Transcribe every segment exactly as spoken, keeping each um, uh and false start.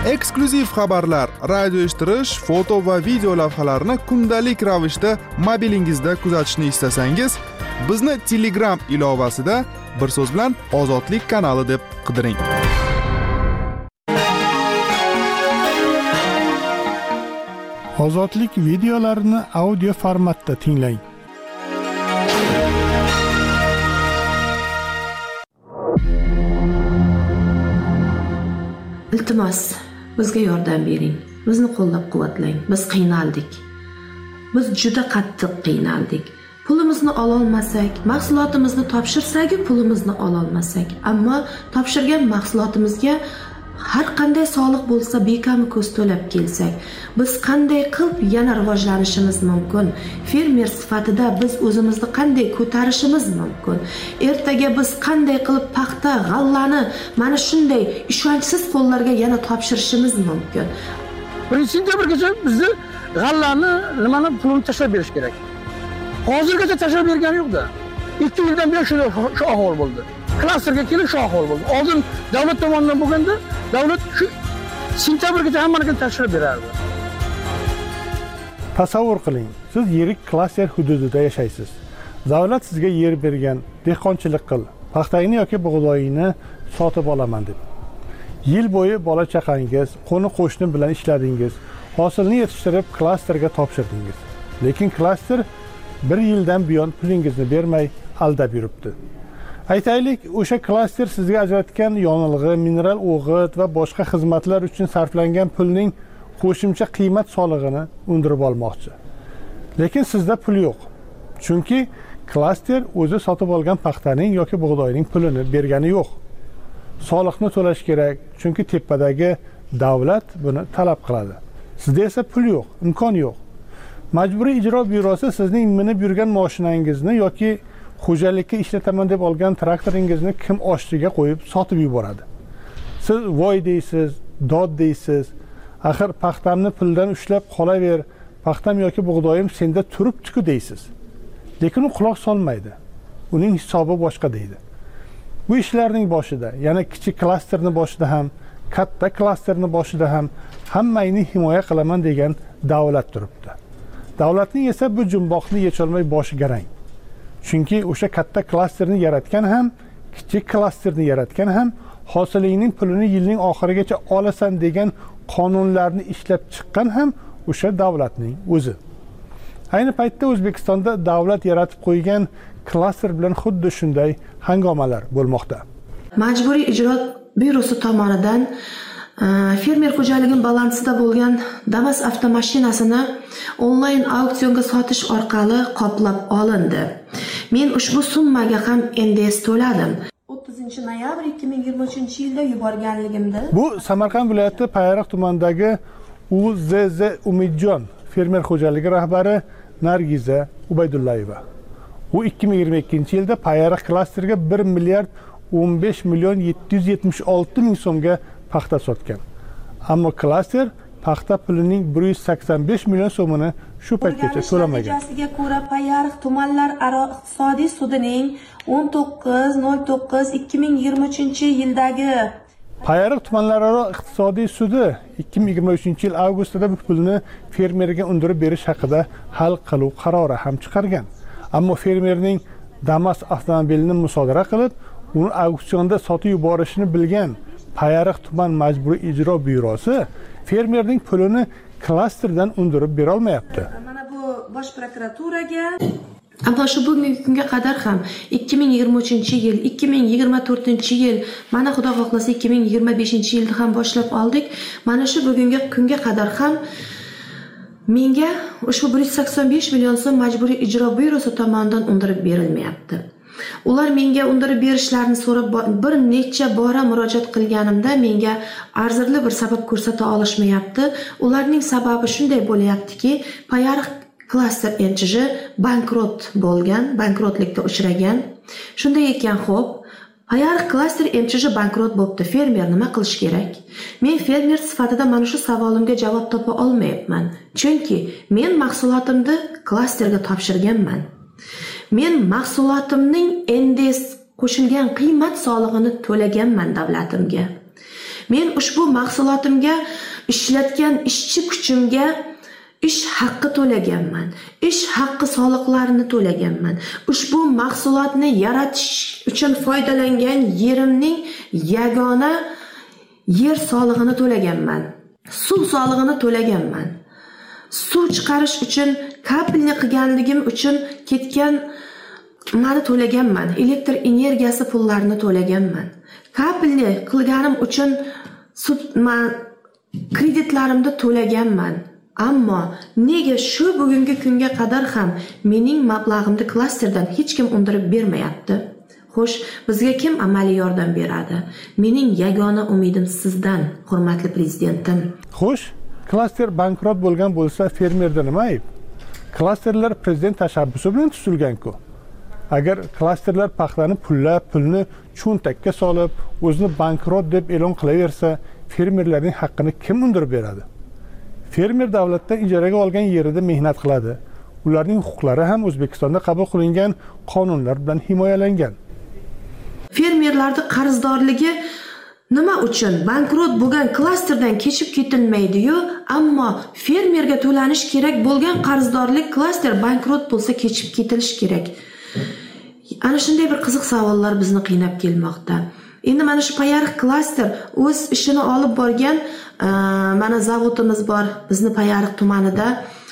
Eksklyuziv xabarlar, radio eshittirish, foto va video lavhalarni kundalik ravishda mobilingizda kuzatishni istasangiz, bizni Telegram ilovasida bir so'z bilan Ozodlik kanali deb qidiring. Ozodlik videolarini audio formatda tinglang. Iltimos, bizga yordam bering. Bizni qo'llab-quvvatlang. Biz qiynaldik. Biz juda qattiq qiynaldik. Pulimizni ola olmasak, mahsulotimizni topshirsak, pulimizni ola olmasak, ammo topshirgan mahsulotimizga har qanday soliq bo'lsa bekami ko'z to'lab kelsak, biz qanday qilib yana rivojlanishimiz mumkin? Fermer sifatida biz o'zimizni qanday ko'tarishimiz mumkin? Ertaga biz qanday qilib paxta, g'allani mana shunday ishonchsiz qo'llarga yana topshirishimiz mumkin? birinchi sentyabrgacha bizni g'allani nimani pulini tashlab berish kerak. Hozirgacha tashlab bergani yo'q-da. ikki yildan beri shu shu ahvol bo'ldi. Klasterga kelib shu ahvol bo'ldi. Oldin davlat tomonidan bo'lganda, davlat shu sentyabrgacha hammani tashlab berardi. Tasavvur qiling, siz yirik klaster hududida yashaysiz. Davlat sizga yer bergan, dehqonchilik qil, paxtangni yoki bug'doyingni sotib olaman deb. Yil bo'yi bola chaqangiz, qo'ni qo'shni bilan ishladingiz, hosilni yetishtirib klasterga topshirdingiz. Lekin klaster bir yildan buyon pulingizni bermay aldab yuribdi. Aytaylik, o'sha klaster sizga ajratgan yonilg'i, mineral o'g'it va boshqa xizmatlar uchun sarflangan pulning qo'shimcha qiymat solig'ini undirib olmoqchi. Lekin sizda pul yo'q. Chunki klaster o'zi sotib olgan paxtaning yoki bug'doyning pulini bergani yo'q. Soliqni to'lash kerak, chunki tepadagi davlat buni talab qiladi. Sizda esa pul yo'q, imkon yo'q. Majburiy ijro byurosi sizning minib yurgan mashinangizni yoki xo'jalikka ishlataman deb olgan traktoringizni kim oshtiga qo'yib sotib yuboradi. Siz voy deysiz, dod deysiz. Axir paxtamni puldan ushlab qolaver, paxtam yoki bug'doyim senda turibdi-ku deysiz. Lekin u quloq solmaydi. Uning hisobi boshqa deydi. Bu ishlarning boshida, yana kichik klasterni boshida ham, katta klasterni boshida ham hammangni himoya qilaman degan davlat turibdi. Davlatning esa bu jumboqni yecholmay boshi garang. Chunki o'sha katta klasterni yaratgan ham, kichik klasterni yaratgan ham hosilingning pulini yilning oxirigacha olasan degan qonunlarni ishlab chiqqan ham o'sha davlatning o'zi. Ayni paytda O'zbekistonda davlat yaratib qo'ygan klaster bilan xuddi shunday hangomalar bo'lmoqda. Majburiy ijro byurosi tomonidan fermer xo'jaligining balansida bo'lgan Damas avtomashinasini onlayn auksionga sotish orqali qoplab olindi. Men ushbu summaga ham N D S to'ladim. o'ttizinchi noyabr ikki ming yigirma uchinchi yilda yuborganligimda. Bu Samarqand viloyati Payariq tumanidagi U Z Z Umidjon fermer xo'jaligi rahbari Nargiza Ubaydullayeva. U ikki ming yigirma ikkinchi yilda Payariq klasteriga bir milliard o'n besh million yetti yuz yetmish olti ming so'mga paxta sotgan. Ammo klaster paxta pulining bir yuz sakson besh million so'mini shu paytgacha to'lamagan. Natijasiga ko'ra Payariq tumanlararo iqtisodiy sudining o'n to'qqiz nol to'qqiz ikki ming yigirma uchinchi yildagi Payariq tumanlararo iqtisodiy sudi ikki ming yigirma uchinchi yil avgustida bu pulni fermerga undirib berish haqida hal qiluv qarori ham chiqargan. Ammo fermerning Damas avtomobilini musodara qilib, uni auksionda sotib yuborishini bilgan Payariq tuman majburiy ijro byurosi fermerning pulini klasterdan undirib bera olmayapti. Mana bu bosh prokuraturaga ammo shu bugungi kunga qadar ham ikki ming yigirma uchinchi yil, ikki ming yigirma to'rtinchi yil, mana xudo xohlasa ikki ming yigirma beshinchi yilda ham boshlab oldik. Mana shu bugungi kunga qadar ham menga ushbu bir yuz sakson besh million so'm majburiy ijro byurosi tomonidan undirib berilmayapti. Ular menga undirib berishlarini so'rab bir necha bora murojaat qilganimda menga arzirli bir sabab ko'rsata olishmayapti. Ularning sababi shunday bo'layaptiki, Payariq klaster N J J bankrot bo'lgan, bankrotlikka uchragan. Shunday ekan, xo'p, Payariq klaster N J J bankrot bo'libdi. Fermer nima qilish kerak? Men fermer sifatida mana shu savolimga javob topa olmayapman. Chunki men mahsulotimni klasterga topshirganman. Men mahsulotimning N D S qo'shilgan qiymat solig'ini to'laganman davlatimga. Men ushbu mahsulotimga ishlatgan ishchi kuchimga ish haqqi to'laganman. Ish haqqi soliqlarini to'laganman. Ushbu mahsulotni yaratish uchun foydalangan yerimning yagona yer solig'ini to'laganman. Suv solig'ini to'laganman. Suv chiqarish uchun kabelni qilganligim uchun ketgan mani to'laganman. Elektr energiyasi pullarini to'laganman. Kabelni qilganim uchun kreditlarimni to'laganman. Ammo nega shu bugungi kunga qadar ham mening mablag'imni klasterdan hech kim undirib bermayapti? Xo'sh, bizga kim amaliy yordam beradi? Mening yagona umidim sizdan, hurmatli prezidentim. Xo'sh, klaster bankrot bo'lgan bo'lsa, fermerda nima ayb? Klasterlar prezident tashabbusi bilan tuzilgan-ku. Agar klasterlar paxtani pullab, pulni cho'ntakka solib, o'zini bankrot deb e'lon qilaversa, fermerlarning haqqini kim undirib beradi? Fermer davlatdan ijaraga olgan yerida mehnat qiladi. Ularning huquqlari ham O'zbekistonda qabul qilingan qonunlar bilan himoyalangan. Fermerlarning qarzdorligi nima uchun bankrot bo'lgan klasterdan kechib ketilmaydi-yu, ammo fermerga to'lanish kerak bo'lgan qarzdorlik klaster bankrot bo'lsa kechib ketilish kerak. Ana shunday bir qiziq savollar bizni qiynab kelmoqda. Endi mana shu Payariq klaster o'z ishini olib borgan, mana zavodimiz bor, bizni Payariq tumanida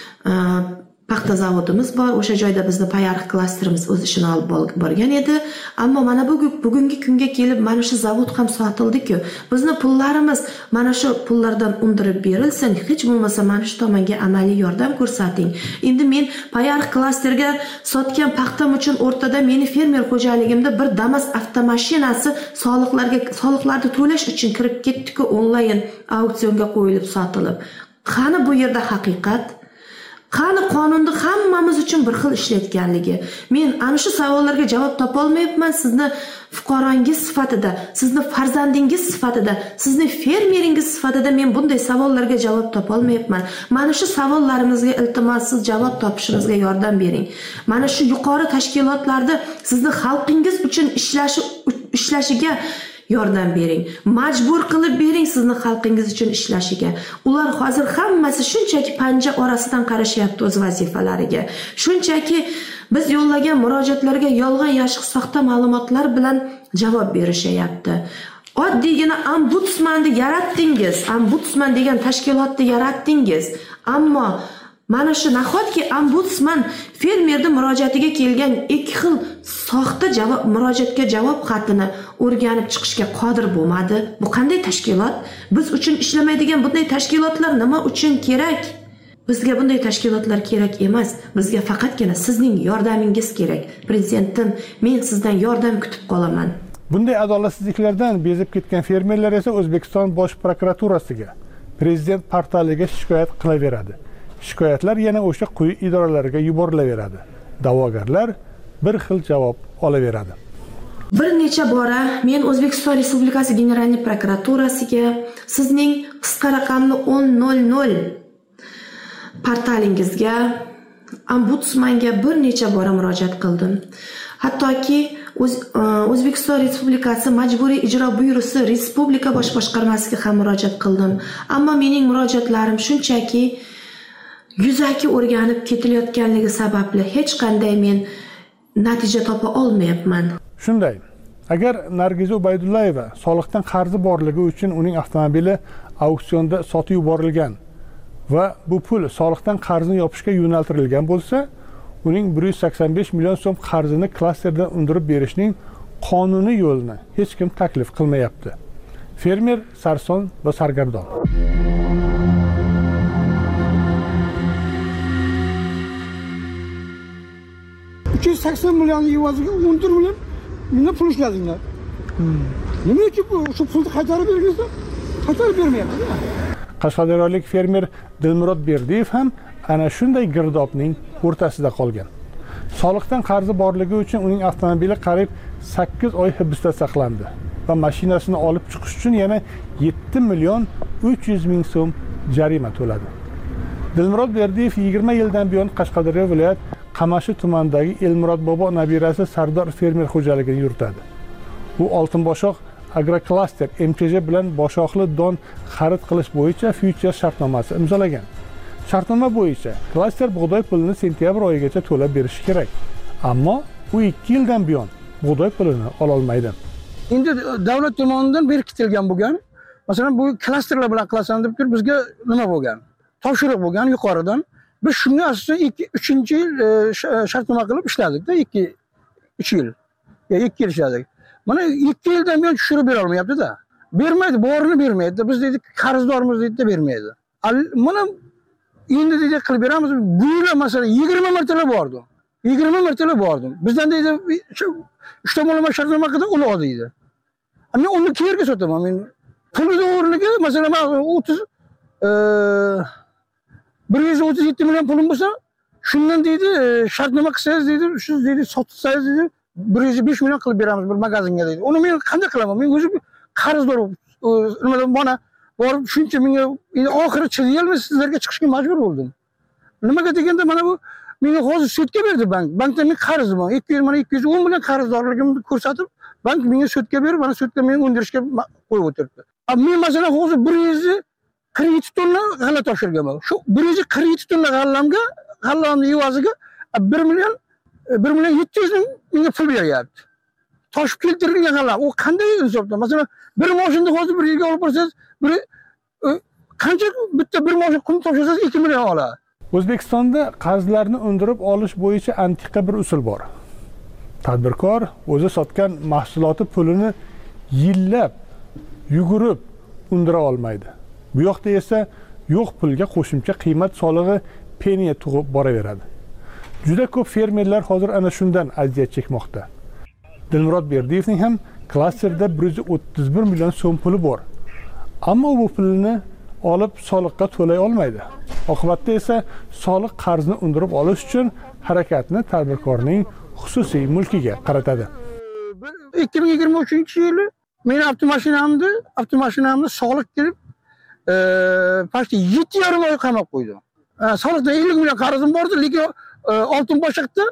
paxta zavodimiz bor. O'sha joyda bizni Payariq klasterimiz o'z ishini olib borgan edi. Ammo mana bugungi kunga kelib mana shu zavod ham sotildi-ku. Bizni pullarimiz mana shu pullardan undirib berilsin, hech bo'lmasa mana shu tomonga amaliy yordam ko'rsating. Endi men Payariq klasterga sotgan paxtam uchun o'rtada meni fermer xo'jaligimda bir Damas avtomashinasi soliqlarga soliqlarni to'lash uchun kirib ketdi-ku, onlayn auksionga qo'yilib sotilib. Qani bu yerda haqiqat? Qani qonunda hammamiz uchun bir xil ishlayotganligi? Men ana shu savollarga javob topa olmayapman. Sizni fuqarongiz sifatida, sizni farzandingiz sifatida, sizni fermeringiz sifatida men bunday savollarga javob topa olmayapman. Mana shu savollarimizga iltimos siz javob topishimizga yordam bering. Mana shu yuqori tashkilotlarda sizni xalqingiz uchun ishlashi ishlashiga yordam bering. Majbur qilib bering sizni xalqingiz uchun ishlashiga. Ular hozir hammasi shunchaki panja orasidan qarashyapti o'z vazifalariga. Shunchaki biz yo'llagan murojaatlarga yolg'on yashiq soxta ma'lumotlar bilan javob berishyapti. Oddiygina ombudsmanni yaratdingiz, ombudsman degan tashkilotni yaratdingiz. Ammo mana shu nahotki ombudsman fermerning murojaatiga kelgan ikki xil soxta javob murojaatga javob xatini o'rganib chiqishga qodir bo'lmadi. Bu qanday tashkilot? Biz uchun ishlamaydigan bunday tashkilotlar nima uchun kerak? Bizga bunday tashkilotlar kerak emas. Bizga faqatgina sizning yordamingiz kerak. Prezidentim, men sizdan yordam kutib qolaman. Bunday adolatsizliklardan bezib ketgan fermerlar esa O'zbekiston Bosh prokuraturasiga, prezident portaliga shikoyat qilaveradi. Shikoyatlar yana o'sha quyi idoralarga yuborilaveradi. Da'vogarlar bir xil javob olaveradi. Bir necha bora men O'zbekiston Respublikasi General prokuraturasiga sizning qisqa raqamli o'n nol nol portalingizga, ombudsmanga bir necha bora murojaat qildim. Hattoki O'zbekiston Respublikasi Majburiy ijro byurosi Respublika bosh boshqarmasiga ham murojaat qildim. Ammo mening murojaatlarim shunchaki yuzaki o'rganib ketilayotganligi sababli hech qanday men natija topa olmayapman. Shunday. Agar Nargiza Ubaydullayeva soliqdan qarzi borligi uchun uning avtomobili auksionda sotib yuborilgan va bu pul soliqdan qarzni yopishga yo'naltirilgan bo'lsa, uning bir yuz sakson besh million so'm qarzini klasterdan undirib berishning qonuniy yo'lini hech kim taklif qilmayapti. Fermer sarson va sargardon. uch yuz sakson million evaziga o'n to'rt million meni pul ishladinglar. Nima uchun shu pulni qaytarib bergizdi? Qaytarib bermayapti. Qashqadaryolik fermer Dilmurod Berdiyev ham ana shunday girdobning o'rtasida qolgan. Soliqdan qarzi borligi uchun uning avtomobili qariyb sakkiz oy hibsda saqlandi va mashinasini olib chiqish uchun yana yetti million uch yuz ming so'm jarima to'ladi. Dilmurod Berdiyev yigirma yildan buyon Qashqadaryo viloyat Qamashi tumanidagi Elmurod bobo nabirasi Sardor fermer xo'jaligini yuritadi. U Oltinboshoq Agroklaster M Ch J bilan boshoqli don xarid qilish bo'yicha future shartnomasi imzolagan. Shartnoma bo'yicha klaster bug'doy pulini sentyabr oyigacha to'lab berishi kerak. Ammo u ikki yildan buyon bug'doy pulini ola olmaydi. Endi davlat tomonidan berkitilgan bo'lgan, masalan bu klasterlar bilan qilasan deb turib bizga nima bo'lgan? Topshiriq bo'lgan yuqoridan. Biz shunga asosan uchinchi yil shartnoma qilib ishladik-da, ikki uch yil. Ya ikki yil ishladik. Mana ikki yildan buyon tushirib bera olmayapti-da. Bermaydi, borini bermaydi. Biz dedik, qarzdormiz deydi, bermaydi. Mana endi deydi qilib beramiz. Bu yil masalan yigirma martalab bordim. yigirma martalab bordim. Bizdan deydi uch tomonlama shartnoma qilib uni ol deydi. Men uni qayerga sotaman? Men pulni o'rniga masalan o'ttiz bir yuz o'ttiz yetti million pulim bo'lsa, shundan deydi shartnoma qilsangiz deydi, shu deydi sotsangiz deydi bir yuz besh million qilib beramiz bir magazinga deydi. Uni men qanday qilaman? Men o'zim qarzdor nimalar mana borib shuncha menga endi oxiri chidayolmay sizlarga chiqishga majbur bo'ldim. Nimaga deganda mana bu menga hozir sudga berdi bank. Bankdan men qarzim bor. ikki yuz mana ikki yuz o'n million qarzdorligimni ko'rsatib, bank menga sudga berib, mana sudga meni undirishga qo'yib o'tiribdi. Men masalan hozir bir yuz qirq yetti tonna g'alla topshirganman. Shu bir yuz qirq yetti tonna g'allamga, g'allamning evaziga bir million bir million yetti yuz ming menga pul beryapti. Toshib keltirilgan g'alla. U qanday hisobda? Masalan, bir mashinani hozir bir yerga olib borsangiz, bir qancha bitta bir mashin qum topshirsangiz ikki million oladi. O'zbekistonda qarzlarni undirib olish bo'yicha antiqa bir usul bor. Tadbirkor o'zi sotgan mahsuloti pulini yillab yugurib undira olmaydi. Bu yoqda esa yo'q pulga qo'shimcha qiymat solig'i peniya tug'ib boraveradi. Juda ko'p fermerlar hozir ana shundan aziyat chekmoqda. Dilmurod Berdiyevning ham klasterda bir yuz o'ttiz bir million so'm puli bor. Ammo bu pulni olib soliqqa to'lay olmaydi. Oqibatda esa soliq qarzni undirib olish uchun harakatni tadbirkorning xususiy mulkiga qaratadi. ikki ming yigirma uchinchi yili men avtomashinamni, avtomashinamni soliq kelib, pasti yetti yarim oy qamab qo'ydim. Soliqda ellik million qarzim bordi, lekin oltin boshiqda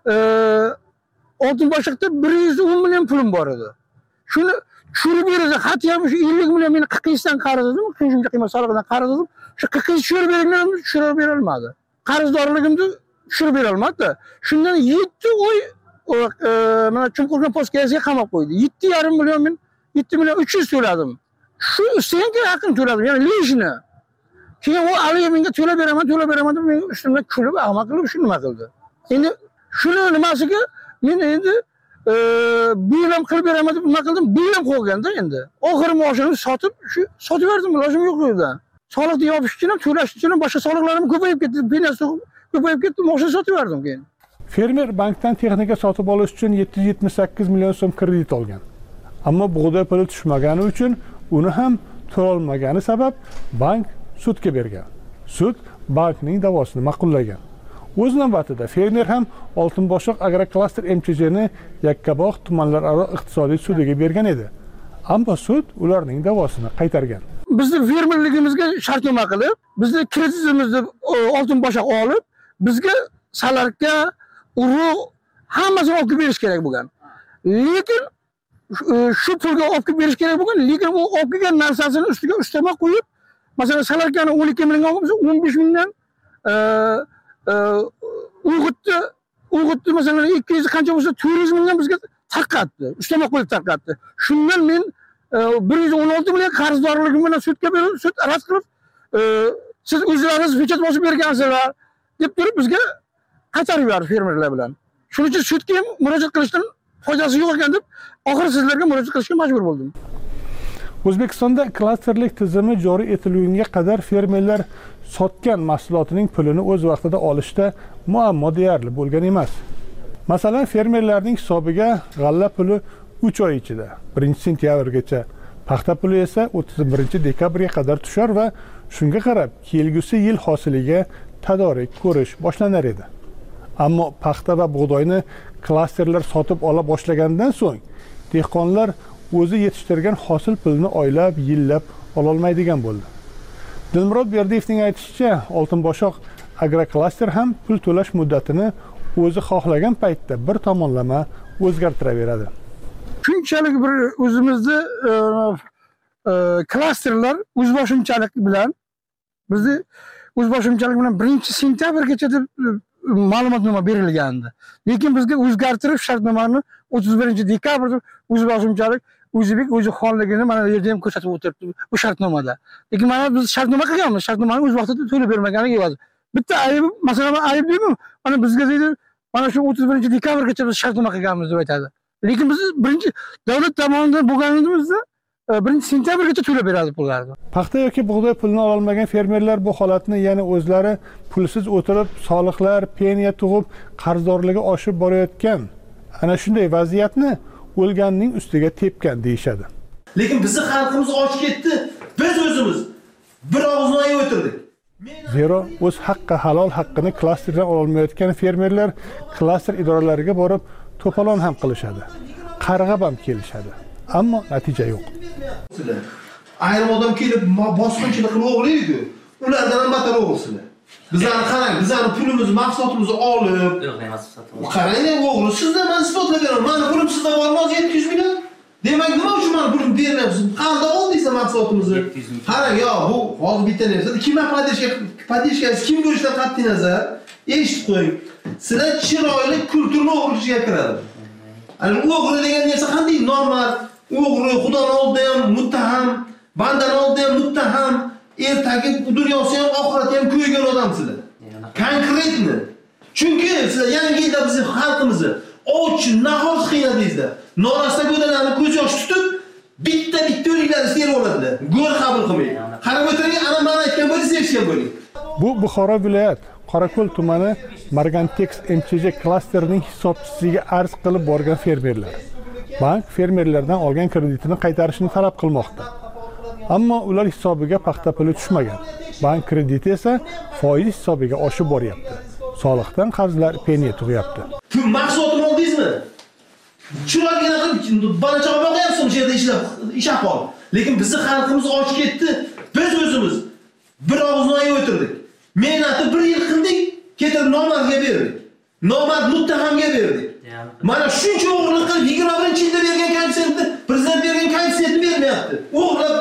oltin boshiqda bir yuz o'n million pulim bor edi. Shuni tushirib beradi, xat ham shu ellik million meni qirq yuzdan qarz edim, qo'shimcha qiymat solig'idan qarz edim. Shu qirq yuz tushirib berilganimni tushirib bera olmadi. Qarzdorligimni tushirib bera olmadi. Shundan yetti oy mana Chumqurgan poskasiga qamab qo'ydi. yetti yarim million men yetti million uch yuz to'ladim. Shu senga yaqin to'ladim, ya'ni lishni. Keyin u aliga menga to'lab beraman, to'lab beraman deb men ustimdan kulib, ahmoq qilib shu nima qildi. Endi shuni nimasiga men endi bu yil ham qilib beraman deb nima qildim? Bu yil ham qo'yganda endi. Oxiri maoshimni sotib, shu sotib berdim, ilojim yo'q edi. Soliqni yopish uchun ham, to'lash uchun ham boshqa soliqlarim ko'payib ketdi, penasi ko'payib ketdi, mashina sotib berdim keyin. Fermer bankdan texnika sotib olish uchun yetti yuz yetmish sakkiz million so'm kredit olgan. Ammo bug'doy puli tushmagani uchun uni ham to'la olmagani sabab bank sudga bergan. Sud bankning da'vosini ma'qullagan. O'z navbatida fermer ham Oltinboshiq Agroklaster M Ch Jni Yakkabog' tumanlararo iqtisodiy sudiga bergan edi. Ammo sud ularning da'vosini qaytargan. Bizni fermerligimizga shartnoma qilib, bizni kreditimizni Oltinboshiq olib, bizga salarga, urug' hammasini olib berish kerak bo'lgan. Lekin shu pulga olib berish kerak bo'lgan, lekin u olib kelgan narsasini ustiga ustama qo'yib, masalan, salarkani o'n ikki million olsa, o'n besh mingdan Uyg'utni, Uyg'utni masalan ikki yuz qancha bo'lsa, to'rt yuz mingdan bizga tarqatdi, ustama qo'yib tarqatdi. Shundan men bir yuz o'n olti million qarzdorligim bilan sudga berib, sud rad qilib, siz o'zlaringiz hujjat bosib bergansizlar deb turib bizga qaytarib yubordi fermerlar bilan. Shuning uchun sudga ham murojaat qilishdan foydasi yo'q ekan deb, oxiri sizlarga murojaat qilishga majbur bo'ldim. O'zbekistonda klasterlik tizimi joriy etilgunga qadar fermerlar sotgan mahsulotining pulini o'z vaqtida olishda muammo deyarli bo'lgan emas. Masalan, fermerlarning hisobiga g'alla puli uch oy ichida, birinchi sentyabrgacha, paxta puli esa o'ttiz birinchi dekabrga qadar tushar va shunga qarab kelgusi yil hosiliga tadorik ko'rish boshlanar edi. Ammo paxta va bug'doyni klasterlar sotib ola boshlagandan so'ng dehqonlar o'zi yetishtirgan hosil pulini oylab, yillab ola olmaydigan bo'ldi. Dilmurod Berdiyevning aytishicha, Oltinboshiq Agroklaster ham pul to'lash muddatini o'zi xohlagan paytda bir tomonlama o'zgartiraveradi. Shunchalik bir o'zimizni klasterlar o'zboshimchalik bilan bizni o'zboshimchalik bilan birinchi sentyabrgacha deb ma'lumotnoma berilgandi. Lekin bizga o'zgartirib shartnomani o'ttiz birinchi dekabrda o'zboshimchalik o'zbek o'zi xonligini mana bu yerda ham ko'rsatib o'tiribdi bu shartnomada. Lekin mana biz shartnoma qilganmiz, shartnomani o'z vaqtida to'lab bermaganiga evazi. Bitta ayb, masalan, ayb deymi? Mana bizga deydi, mana shu o'ttiz birinchi dekabrgacha biz shartnoma qilganmiz deb aytadi. Lekin biz birinchi davlat tomonidan bo'lganimizda birinchi sentyabrgacha to'lab beradi pullarni. Paxta yoki bug'doy pulini ola olmagan fermerlar bu holatni yana o'zlari pulsiz o'tirib, soliqlar, peniya tug'ib, qarzdorligi oshib borayotgan ana shunday vaziyatni o'lganning ustiga tepgan deyishadi. Lekin bizning xalqimiz och ketdi. Biz o'zimiz bir og'iz non yeb o'tirdik. Zero o'z haqqi halol haqqini klasterdan ola olmayotgan fermerlar klaster idoralariga borib to'polon ham qilishadi. Qarg'ab ham kelishadi. Ammo natija yo'q. Ayrim odam kelib bosqinchilik qilib o'g'irlaydi. Ulardan ham battar o'g'irsilar. Bizlarni qarang, bizlarni pulimizni, mahsulotimizni olib, qarang, o'g'ri, sizdan men isbotlab beraman. Meni pulim sizdan bormas yetti yuz million. Demak, nima uchun men pulim beryapsiz? Qanday oldingizlar mahsulotimizni? Qarang, yo, bu hozir bitta narsa. Kimga padishga, padishga kim ko'rishdan qat'iy nazar, eshitib qo'ying. Sizlar chiroyli kulturni o'g'irlashga kiradi. Ani o'g'ri degan narsa qanday normal? O'g'ri Xudoning oldida ham muttaham, bandaning oldida ham muttaham, ertagi dunyosi ham oxirati ham ko'ygan odamsizlar. Konkretni. Chunki sizlar yangi yilda bizning xalqimizni och, nahoz qiynadingizlar. Norasta go'dalarni ko'z yosh tutib, bitta-bitta o'liklarni terib oladilar. Go'r qabul qilmang. Qarab o'tiring, ana men aytgan bo'lingiz eshitgan bo'ling. Bu Buxoro viloyat Qorako'l tumani Margantex M Ch J klasterining hisobchisiga arz qilib borgan fermerlar. Bank fermerlardan olgan kreditini qaytarishni talab qilmoqda. Ammo ular hisobiga paxta puli tushmagan. Bank krediti esa foiz hisobiga oshib boryapti. Soliqdan qarzlar peniya tug'yapti. Mahsulotni oldingizmi? Shularga qilib balacha boqyapsiz o'sha yerda ishlab, ish ahvol. Lekin bizning xalqimiz och ketdi. Biz o'zimiz bir og'iz non yeb o'tirdik. Mehnatni bir yil qildik, ketirib nomardga berdik. Nomard muttahamga berdik. Mana shuncha o'g'irlik qilib yigirma birinchi yilda bergan koefitsiyentni prezident bergan koefitsiyentni bermayapti. O'g'irlab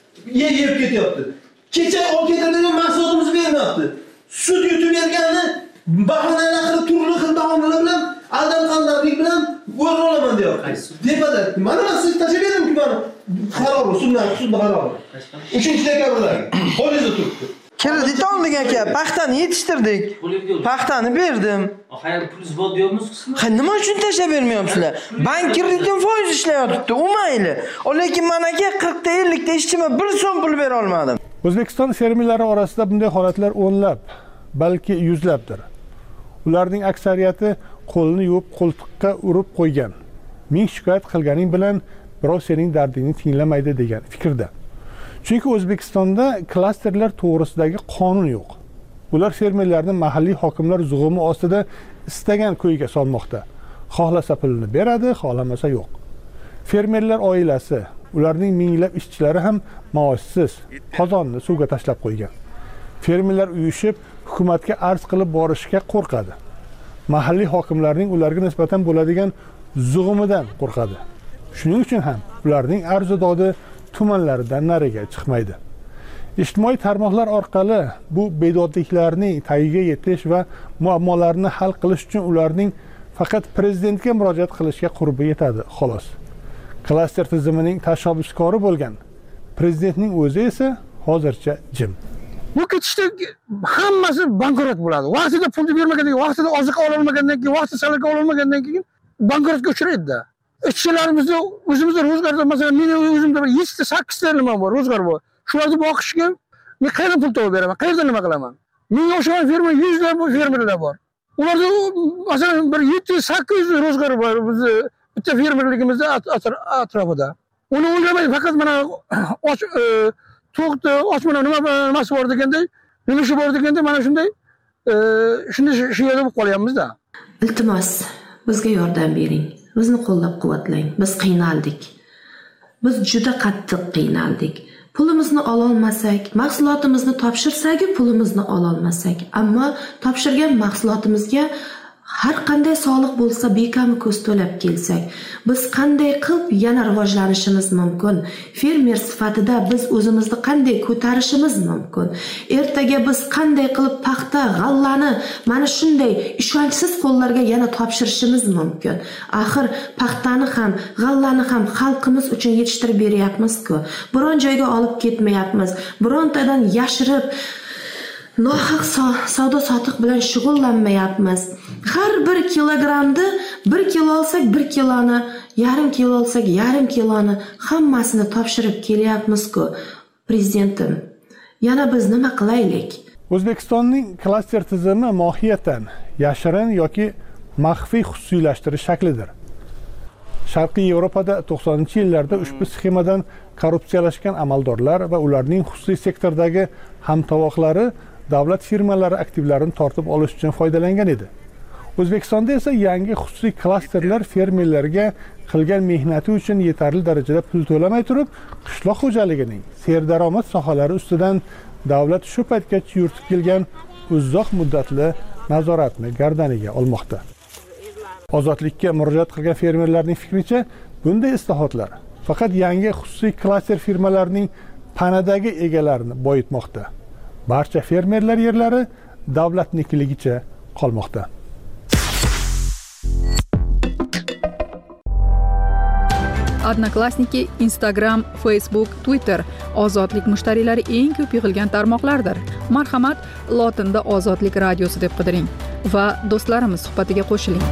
yeb ketyapti. Kecha olib ketilgan mahsulotimizni bermayapti. Sud yutib berganni bahonalar qilib, turli xil bahonalar bilan, aldam-qandlarlik bilan o'g'ir olaman deyapti. Depada, mana men sizga tashlab berdim-ku mana qaror, suddan, sudda qaror. uchinchi dekabrdagi qo'lingizda turibdi. Kredit olmagan aka, paxtani yetishtirdik. Paxtani berdim. Hayır, pulus bol diyormusunuz? Ha, nima uchun tashlab bermayapsizlar? Bank kreditim foiz ishlayapti, u mayli. Lekin men aka qirq ta ellik ta ishchima bir so'm pul bera olmadim. O'zbekiston fermerlari orasida bunday holatlar o'nlab, balki yuzlabdir. Ularning aksariyati qo'lni yuvib, qo'ltiqqa urib qo'ygan. Ming shikoyat qilganing bilan birov sening dardingni tinglamaydi degan fikrda. Chunki O'zbekistonda klasterlar to'g'risidagi qonun yo'q. Ular fermerlarni mahalliy hokimlar zug'umi ostida istagan ko'yga solmoqda. Xohlasa pulini beradi, xohlamasa yo'q. Fermerlar oilasi, ularning minglab ishchilari ham maoshsiz, qozonni suvga tashlab qo'ygan. Fermerlar uyushib, hukumatga arz qilib borishga qo'rqadi. Mahalliy hokimlarning ularga nisbatan bo'ladigan zug'umidan qo'rqadi. Shuning uchun ham ularning arz-dodi tumanlaridan nariga chiqmaydi. Ijtimoiy tarmoqlar orqali bu bedodliklarning tagiga yetish va muammolarni hal qilish uchun ularning faqat prezidentga murojaat qilishga qurbi yetadi, xolos. Klaster tizimining tashabbuskori bo'lgan prezidentning o'zi esa hozircha jim. Bu ketishda hammasi bankrot bo'ladi. Vaqtida pulni bermagandan keyin, vaqtida oziq ola olmagandan keyin, vaqtida salaka ola olmagandan keyin bankrotga uchraydi. Ishchilarimizni o'zimizda ro'zg'orda, masalan, men o'zimda yetti ta sakkiz ta nima bor, ro'zg'or bor. Shularni boqishga men qayerdan pul topib beraman? Qayerdan nima qilaman? Menga o'xshagan fermer yuzlab fermerlar bor. Ularda masalan bir yetti sakkiz ro'zg'or bor bizni bitta fermerligimizda atrofida. Uni o'ylamay faqat mana och to'qdi, och mana nima nimasi bor deganday, nima ishi bor deganday mana shunday shunday shu yerda bo'lib qolyapmiz-da. Iltimos, bizga yordam bering. Bizni qo'llab-quvvatlang. Biz qiynaldik. Biz juda qattiq qiynaldik. Pulimizni ola olmasak, mahsulotimizni topshirsak, pulimizni ola olmasak, ammo topshirgan mahsulotimizga har qanday soliq bo'lsa bekami ko'z to'lab kelsak, biz qanday qilib yana rivojlanishimiz mumkin? Fermer sifatida biz o'zimizni qanday ko'tarishimiz mumkin? Ertaga biz qanday qilib paxta, g'allani mana shunday ishonchsiz qo'llarga yana topshirishimiz mumkin? Axir paxtani ham, g'allani ham xalqimiz uchun yetishtirib beryapmiz-ku. Biron joyga olib ketmayapmiz. Birontadan yashirib nohaq savdo sotiq bilan shug'ullanmayapmiz. Har bir kilogramda bir kilo olsak bir kiloni, yarim kilo olsak yarim kiloni hammasini topshirib kelyapmiz-ku. Prezidentim, yana biz nima qilaylik? O'zbekistonning klaster tizimi mohiyatan yashirin yoki maxfiy xususiylashtirish shaklidir. Sharqiy Yevropada to'qsoninchi yillarda ushbu sxemadan korrupsiyalashgan amaldorlar va ularning xususiy sektordagi hamtovoqlari davlat firmalari aktivlarini tortib olish uchun foydalangan edi. O'zbekistonda esa yangi xususiy klasterlar fermerlarga qilgan mehnati uchun yetarli darajada pul to'lamay turib, qishloq xo'jaligining serdaromad sohalari ustidan davlat shu paytgacha yuritib kelgan uzoq muddatli nazoratni gardaniga olmoqda. Ozodlikka murojaat qilgan fermerlarning fikricha, bunday islohotlar faqat yangi xususiy klaster firmalarining panadagi egalarini boyitmoqda. Barcha fermerlar yerlari davlatnikiligicha qolmoqda. Odnoklassniki, Instagram, Facebook, Twitter ozodlik mushtariylari eng ko'p yig'ilgan tarmoqlardir. Marhamat, lotinda Ozodlik radiosi deb qidiring va do'stlarimiz suhbatiga qo'shiling.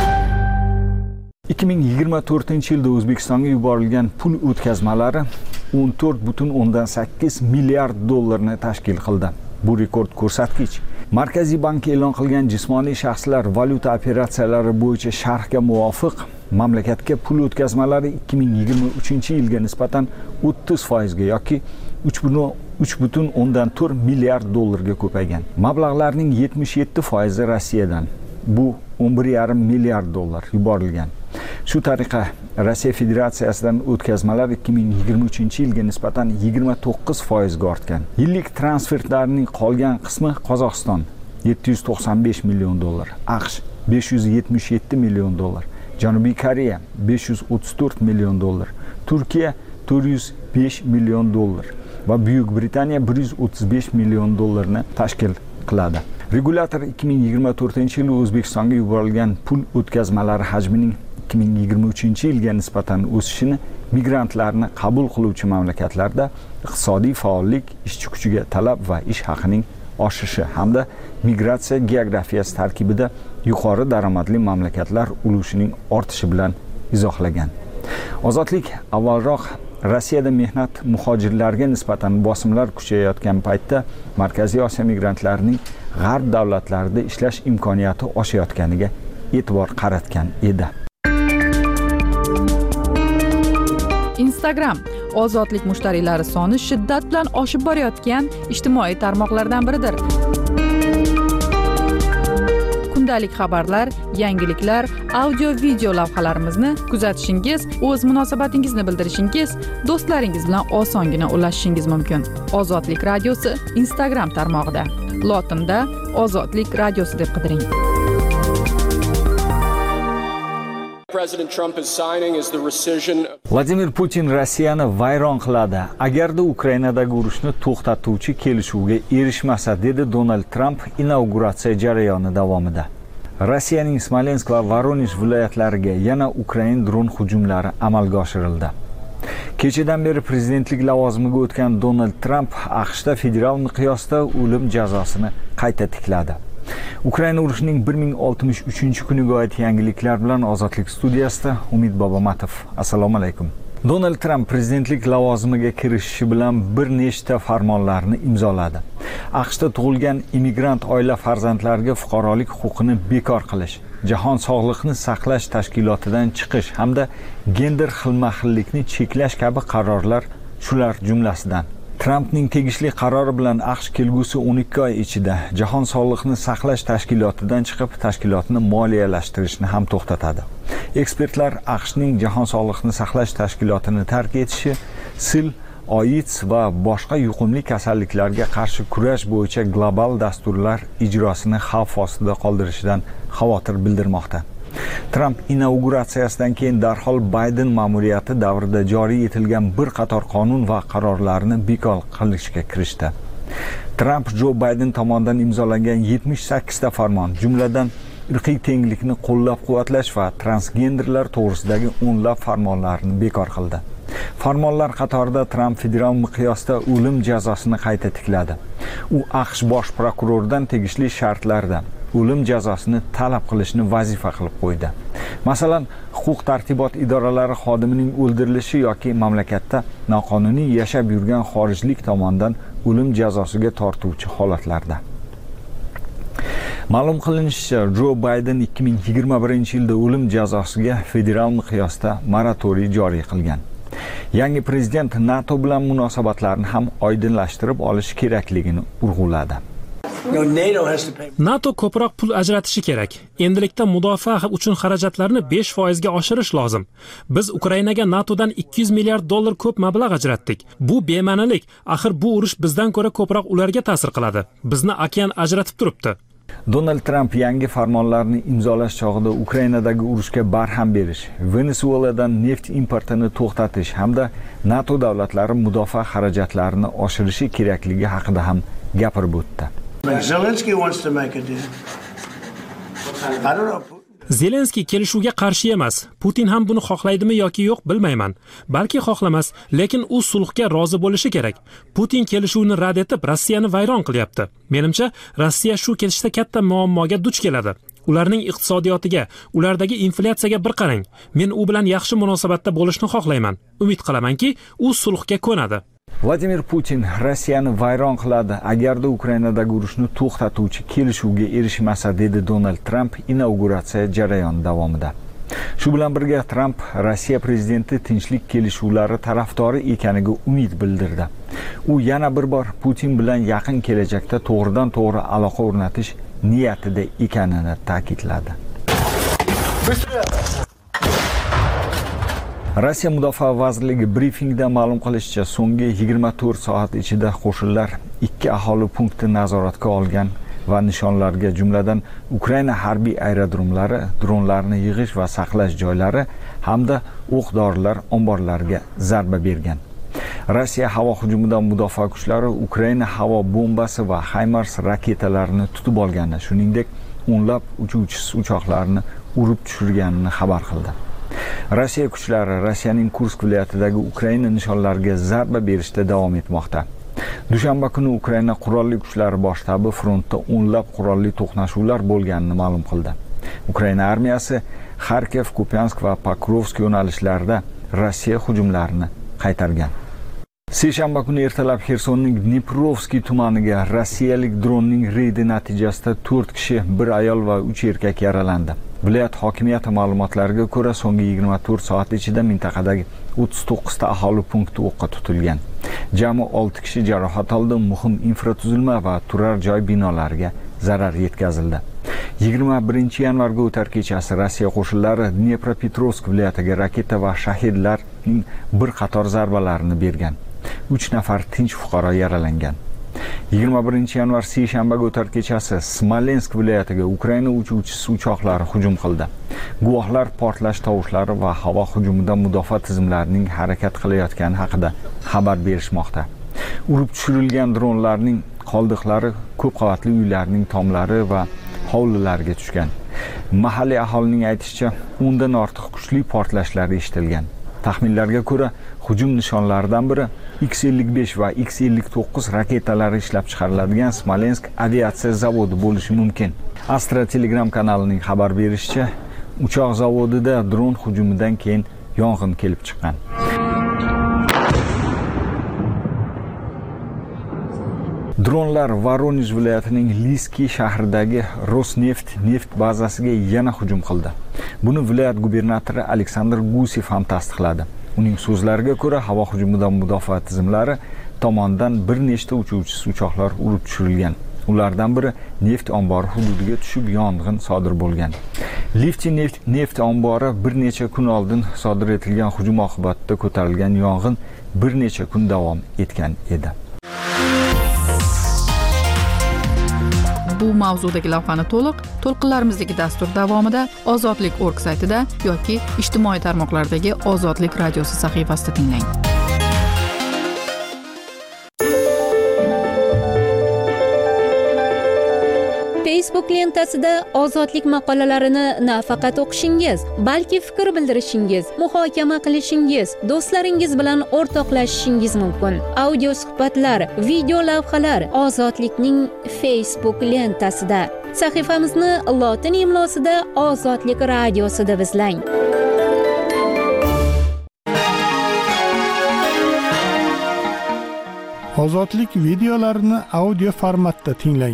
ikki ming yigirma to'rtinchi yilda O'zbekistonga yuborilgan pul o'tkazmalari o'n to'rt butun o'ndan sakkiz milliard dollarni tashkil qildi. Bu rekord ko'rsatkich. Markaziy bank e'lon qilgan jismoniy shaxslar valyuta operatsiyalari bo'yicha sharhga muvofiq mamlakatga pul o'tkazmalari ikki ming yigirma uchinchi yilga nisbatan o'ttiz foizga yoki uch butun o'ndan to'rt milliard dollarga ko'paygan. Mablag'larning yetmish yetti foizi Rossiyadan. Bu o'n bir yarim milliard dollar yuborilgan. Shu tariqa Rossiya Federatsiyasidan o'tkazmalar ikki ming yigirma uchinchi yilga nisbatan yigirma to'qqiz foizga ortgan. Yillik transfertlarning qolgan qismi Qozog'iston yetti yuz to'qson besh million dollar, AQSh besh yuz yetmish yetti million dollar, Janubiy Koreya besh yuz o'ttiz to'rt million dollar, Turkiya to'rt yuz besh million dollar va Buyuk Britaniya bir yuz o'ttiz besh million dollarni tashkil qiladi. Regulator ikki ming yigirma to'rtinchi yil O'zbekistonga yuborilgan pul o'tkazmalari hajmining ikki ming yigirma uchinchi yilga nisbatan o'sishini migrantlarni qabul qiluvchi mamlakatlarda iqtisodiy faollik, ishchi kuchiga talab va ish haqining oshishi hamda migratsiya geografiyasi tarkibida yuqori daromadli mamlakatlar ulushining ortishi bilan izohlagan. Ozodlik avvalroq Rossiyada mehnat muhojirlarga nisbatan bosimlar kuchayayotgan paytda Markaziy Osiyo migrantlarining g'arb davlatlarida ishlash imkoniyati oshayotganiga e'tibor qaratgan edi. Instagram ozodlik mushtariylari soni shiddat bilan oshib borayotgan ijtimoiy tarmoqlardan biridir. Kundalik xabarlar, yangiliklar, audio video lavhalarimizni kuzatishingiz, o'z munosabatingizni bildirishingiz, do'stlaringiz bilan osongina ulashishingiz mumkin. Ozodlik radiosi Instagram tarmog'ida. Lotinda Ozodlik radiosi deb qidiring. Vladimir Putin Rossiyani vayron qiladi. Agarda Ukrainadagi urushni to'xtatuvchi kelishuvga erishmasa, dedi Donald Trump inauguratsiya jarayoni davomida. Rossiyaning Smolensk va Voronezh viloyatlariga yana Ukrain dron hujumlari amalga oshirildi. Kechadan beri prezidentlik lavozimiga o'tgan Donald Trump AQShda federal miqyosda o'lim jazosini qayta tikladi. Ukraina urushining bir ming oltmish uchinchi kuniga oid yangiliklar bilan Ozodlik studiyasida Umid Bobomatov. Assalomu alaykum. Donald Trump prezidentlik lavozimiga kirishishi bilan bir nechta farmonlarni imzoladi. AQShda tug'ilgan immigrant oila farzandlariga fuqarolik huquqini bekor qilish, Jahon sog'liqni saqlash tashkilotidan chiqish hamda gender xilma-xillikni cheklash kabi qarorlar shular jumlasidan. Trumpning tegishli qarori bilan AQSh kelgusi o'n ikki oy ichida Jahon sog'liqni saqlash tashkilotidan chiqib, tashkilotni moliyalashtirishni ham to'xtatadi. Ekspertlar AQShning Jahon sog'liqni saqlash tashkilotini tark etishi sil AIDS va boshqa yuqumli kasalliklarga qarshi kurash bo'yicha global dasturlar ijrosini xavf ostida qoldirishidan xavotir bildirmoqda. Tramp inauguratsiyasidan keyin darhol Bayden ma'muriyati davrida joriy etilgan bir qator qonun va qarorlarni bekor qilishga kirishdi. Tramp Jo Bayden tomonidan imzolangan yetmish sakkiz ta farmon, jumladan irqiy tenglikni qo'llab-quvvatlash va transgenderlar to'g'risidagi o'nlab farmonlarni bekor qildi. Farmonlar qatorida Tramp federal miqyosda o'lim jazosini qayta tikladi. U AQSh bosh prokuroridan tegishli shartlarda o'lim jazosini talab qilishni vazifa qilib qo'ydi. Masalan, huquq tartibot idoralari xodimining o'ldirilishi yoki mamlakatda noqonuniy yashab yurgan xorijlik tomonidan o'lim jazosiga tortuvchi holatlarda. Ma'lum qilinishicha, Jo Bayden ikki ming yigirma birinchi yilda o'lim jazosiga federal miqyosda moratoriy joriy qilgan. Yangi prezident NATO bilan munosabatlarni ham oydinlashtirib olish kerakligini urg'uladi. NATO ko'proq pul ajratishi kerak. Endilikda mudofaa uchun xarajatlarni besh foiz ga oshirish lozim. Biz Ukrainaga NATOdan ikki yuz milliard dollar ko'p mablag' ajratdik. Bu bema'nilik. Axir bu urush bizdan ko'ra ko'proq ularga ta'sir qiladi. Bizni okean ajratib turibdi. Donald Tramp yangi farmonlarni imzolash chog'ida Ukrainadagi urushga barham berish, Venesueladan neft importini to'xtatish hamda NATO davlatlari mudofaa xarajatlarini oshirishi kerakligi haqida ham gapirib o'tdi. Zelenskiy kelishuvga qarshi emas. Putin ham buni xohlaydimi yoki yo'q bilmayman. Balki xohlamas, lekin u sulhga rozi bo'lishi kerak. Putin kelishuvni rad etib, Rossiyani vayron qilyapti. Menimcha, Rossiya shu kelishda katta muammoga duch keladi. Ularning iqtisodiyotiga, ulardagi inflyatsiyaga bir qarang. Men u bilan yaxshi munosabatda bo'lishni xohlayman. Umid qilamanki, u sulhga ko'nadi. Vladimir Putin Rossiyani vayron qiladi agarda Ukrainadagi urushni to'xtatuvchi kelishuvga erishmasa, dedi Donald Tramp inauguratsiya jarayoni davomida. Shu bilan birga Tramp Rossiya prezidenti tinchlik kelishuvlari tarafdori ekaniga umid bildirdi. U yana bir bor Putin bilan yaqin kelajakda to'g'ridan-to'g'ri aloqa o'rnatish niyatida ekanini ta'kidladi. Rossiya Mudofaa vazirligi brifingda ma'lum qilishicha, so'nggi yigirma to'rt soat ichida qo'shinlar ikki aholi punkti nazoratga olgan va nishonlarga, jumladan Ukraina harbiy aerodromlari, dronlarni yig'ish va saqlash joylari hamda o'q-dorilar omborlariga zarba bergan. Rossiya havo hujumidan mudofaa kuchlari Ukraina havo bombasi va HIMARS raketalarini tutib olgani, shuningdek, o'nlab uchuvchisiz uchoqlarni urib tushirganini xabar qildi. Rossiya kuchlari Rossiyaning Kursk viloyatidagi Ukraina nishonlariga zarba berishda davom etmoqda. Dushanba kuni Ukraina qurolli kuchlari bosh shtabi frontda o'nlab qurolli to'qnashuvlar bo'lganini ma'lum qildi. Ukraina armiyasi Kharkiv, Kupiansk va Pokrovsk yo'nalishlarida Rossiya hujumlarini qaytargan. Seshanba kuni ertalab Xersonning Dniprovskiy tumaniga rossiyalik dronning reydi natijasida to'rt kishi, bir ayol va uch erkak yaralandi. Viloyat hokimiyati ma'lumotlariga ko'ra, so'nggi yigirma to'rt soat ichida mintaqadagi o'ttiz to'qqiz ta aholi punkti o'qqa tutilgan. Jami olti kishi jarohat oldi, muhim infratuzilma va turar joy binolariga zarar yetkazildi. yigirma birinchi yanvarga o'tar kechasi Rossiya qo'shinlari Dnepropetrovsk viloyatiga raketa va shahidlarning bir qator zarbalarini bergan. uch nafar tinch fuqaro yaralangan. yigirma birinchi yanvar seshanbaga o'tar kechasi Smolensk viloyatiga Ukraina uchuvchisi uchoqlari hujum qildi. Guvohlar portlash tovushlari va havo hujumidan mudofaa tizimlarining harakat qilayotgani haqida xabar berishmoqda. Urib tushirilgan dronlarning qoldiqlari ko'p qavatli uylarning tomlari va hovlilariga tushgan. Mahalliy aholining aytishicha, o'ndan ortiq kuchli portlashlar eshitilgan. Taxminlarga ko'ra, hujum nishonlaridan biri X ellik besh va X ellik to'qqiz raketalari ishlab chiqariladigan Smolensk aviatsiya zavodi bo'lishi mumkin. Astra Telegram kanalining xabar berishicha, uchoq zavodida dron hujumidan keyin yong'in kelib chiqqan. Dronlar Voronezh viloyatining Liski shahridagi Rosneft neft bazasiga yana hujum qildi. Buni viloyat gubernatori Aleksandr Gusev ham tasdiqladi. Uning so'zlariga ko'ra, havo hujumidan mudofaa tizimlari tomonidan bir nechta uchuvchisiz uchoqlar urib tushirilgan. Ulardan biri neft ombori hududiga tushib yong'in sodir bo'lgan. Lifti neft, neft ombori bir necha kun oldin sodir etilgan hujum oqibatida ko'tarilgan yong'in bir necha kun davom etgan edi. Bu mavzudagi lavhani to'liq to'lqinlarimizdagi dastur davomida Ozodlik nokta org saytida yoki ijtimoiy tarmoqlardagi Ozodlik radiosi sahifasida tinglang. Facebook lentasida ozodlik maqolalarini nafaqat o'qishingiz, balki fikr bildirishingiz, muhokama qilishingiz, do'stlaringiz bilan o'rtoqlashishingiz mumkin. Audio suhbatlar, video lavhalar Ozodlikning Facebook lentasida. Sahifamizni lotin imlosida Ozodlik radiosida izlang. Ozodlik videolarini audio formatda tinglang.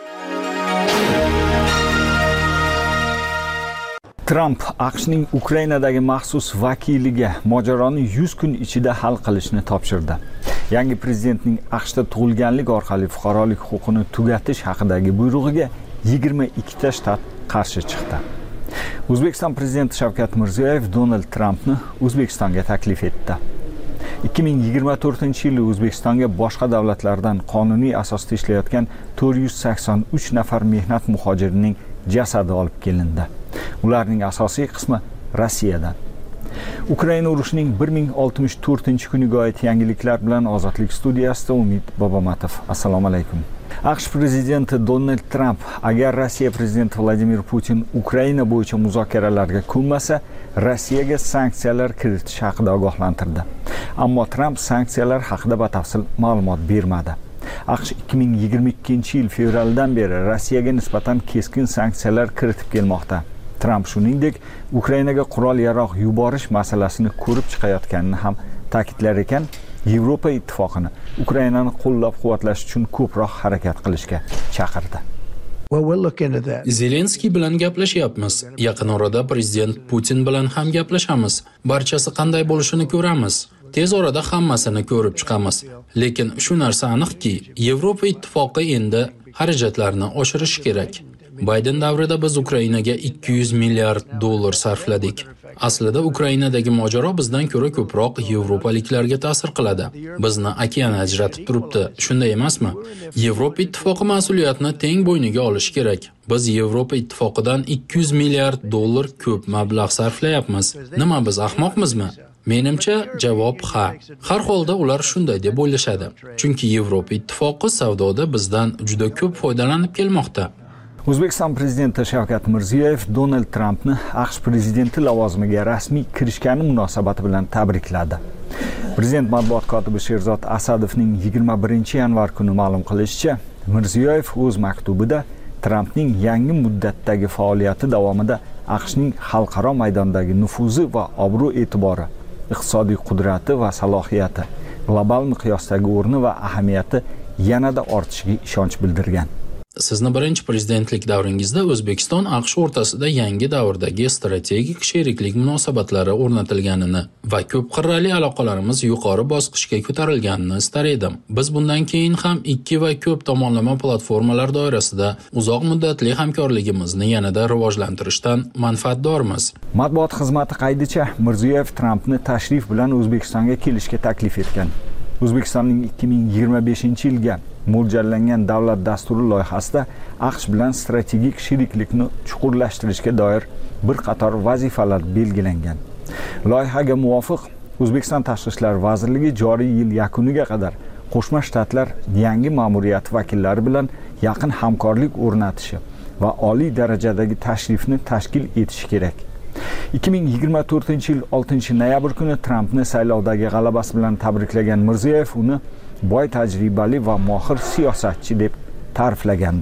Trump AQShning Ukrainadagi maxsus vakiliga mojaroni yuz kun ichida hal qilishni topshirdi. Yangi prezidentning AQShda tug'ilganlik orqali fuqarolik huquqini tugatish haqidagi buyrug'iga yigirma ikkita shtat qarshi chiqdi. O'zbekiston prezidenti Shavkat Mirziyoyev Donald Trampni O'zbekistonga taklif etdi. ikki ming yigirma to'rtinchi yili O'zbekistonga boshqa davlatlardan qonuniy asosda ishlayotgan to'rt yuz sakson uch nafar mehnat muhojirining jasadi olib kelindi. Ularning asosiy qismi Rossiyadan. Ukraina urushining bir ming oltmish to'rtinchi kuniga oid yangiliklar bilan Ozodlik studiyasida Umid Bobomatov. Assalomu alaykum. AQSh prezidenti Donald Tramp agar Rossiya prezidenti Vladimir Putin Ukraina bo'yicha muzokaralarga ko'nmasa, Rossiyaga sanksiyalar kiritish haqida ogohlantirdi. Ammo Tramp sanksiyalar haqida batafsil ma'lumot bermadi. AQSh ikki ming yigirma ikkinchi yil fevraldan beri Rossiyaga nisbatan keskin sanksiyalar kiritib kelmoqda. Tramp shuningdek Ukrainaga qurol-yarog' yuborish masalasini ko'rib chiqayotganini ham ta'kidlar ekan, Yevropa ittifoqini Ukrainani qo'llab-quvvatlash uchun ko'proq harakat qilishga chaqirdi. Zelenskiy bilan gaplashyapmiz. Yaqin orada prezident Putin bilan ham gaplashamiz. Barchasi qanday bo'lishini ko'ramiz. Tez orada hammasini ko'rib chiqamiz. Lekin shu narsa aniqki, Yevropa ittifoqi endi xarajatlarni oshirishi kerak. Bayden davrida biz Ukrainaga ikki yuz milliard dollar sarfladik. Aslida Ukrainadagi mojaro bizdan ko'ra ko'proq yevropaliklarga ta'sir qiladi. Bizni okean ajratib turibdi. Shunday emasmi? Yevropa ittifoqi mas'uliyatni teng bo'yniga olishi kerak. Biz Yevropa ittifoqidan ikki yuz milliard dollar ko'p mablag' sarflayapmiz. Nima biz ahmoqmizmi? Menimcha javob ha. Har holda ular shunday deb o'ylashadi. Chunki Yevropa ittifoqi savdoda bizdan juda ko'p foydalanib kelmoqda. O'zbekiston prezidenti Shavkat Mirziyoyev Donald Trampni AQSh prezidenti lavozimiga rasmiy kirishgani munosabati bilan tabrikladi. Prezident matbuot kotibi Sherzod Asadovning yigirma birinchi yanvar kuni ma'lum qilishicha, Mirziyoyev o'z maktubida Trampning yangi muddatdagi faoliyati davomida AQShning xalqaro maydondagi nufuzi va obro' e'tibori, iqtisodiy qudrati va salohiyati, global miqyosdagi o'rni va ahamiyati yanada ortishiga ishonch bildirgan. Sizni birinchi prezidentlik davringizda O'zbekiston AQSh o'rtasida yangi davrdagi strategik sheriklik munosabatlari o'rnatilganini va ko'p qirrali aloqalarimiz yuqori bosqichga ko'tarilganini istar edim. Biz bundan keyin ham ikki va ko'p tomonlama platformalar doirasida uzoq muddatli hamkorligimizni yanada rivojlantirishdan manfaatdormiz. Matbuot xizmati qaydicha, Mirziyoyev Trampni tashrif bilan O'zbekistonga kelishga taklif etgan. O'zbekistonning ikki ming yigirma beshinchi yilga mo'ljallangan davlat dasturi loyihasida AQSh bilan strategik sheriklikni chuqurlashtirishga doir bir qator vazifalar belgilangan. Loyihaga muvofiq O'zbekiston Tashqi ishlar vazirligi joriy yil yakuniga qadar Qo'shma Shtatlar yangi ma'muriyat vakillari bilan yaqin hamkorlik o'rnatishi va oliy darajadagi tashrifni tashkil etishi kerak. ikki ming yigirma to'rtinchi yil oltinchi noyabr kuni Trampni saylovdagi g'alabasi bilan tabriklagan Mirziyoyev uni boy tajribali va mohir siyosatchi deb ta'riflagandi.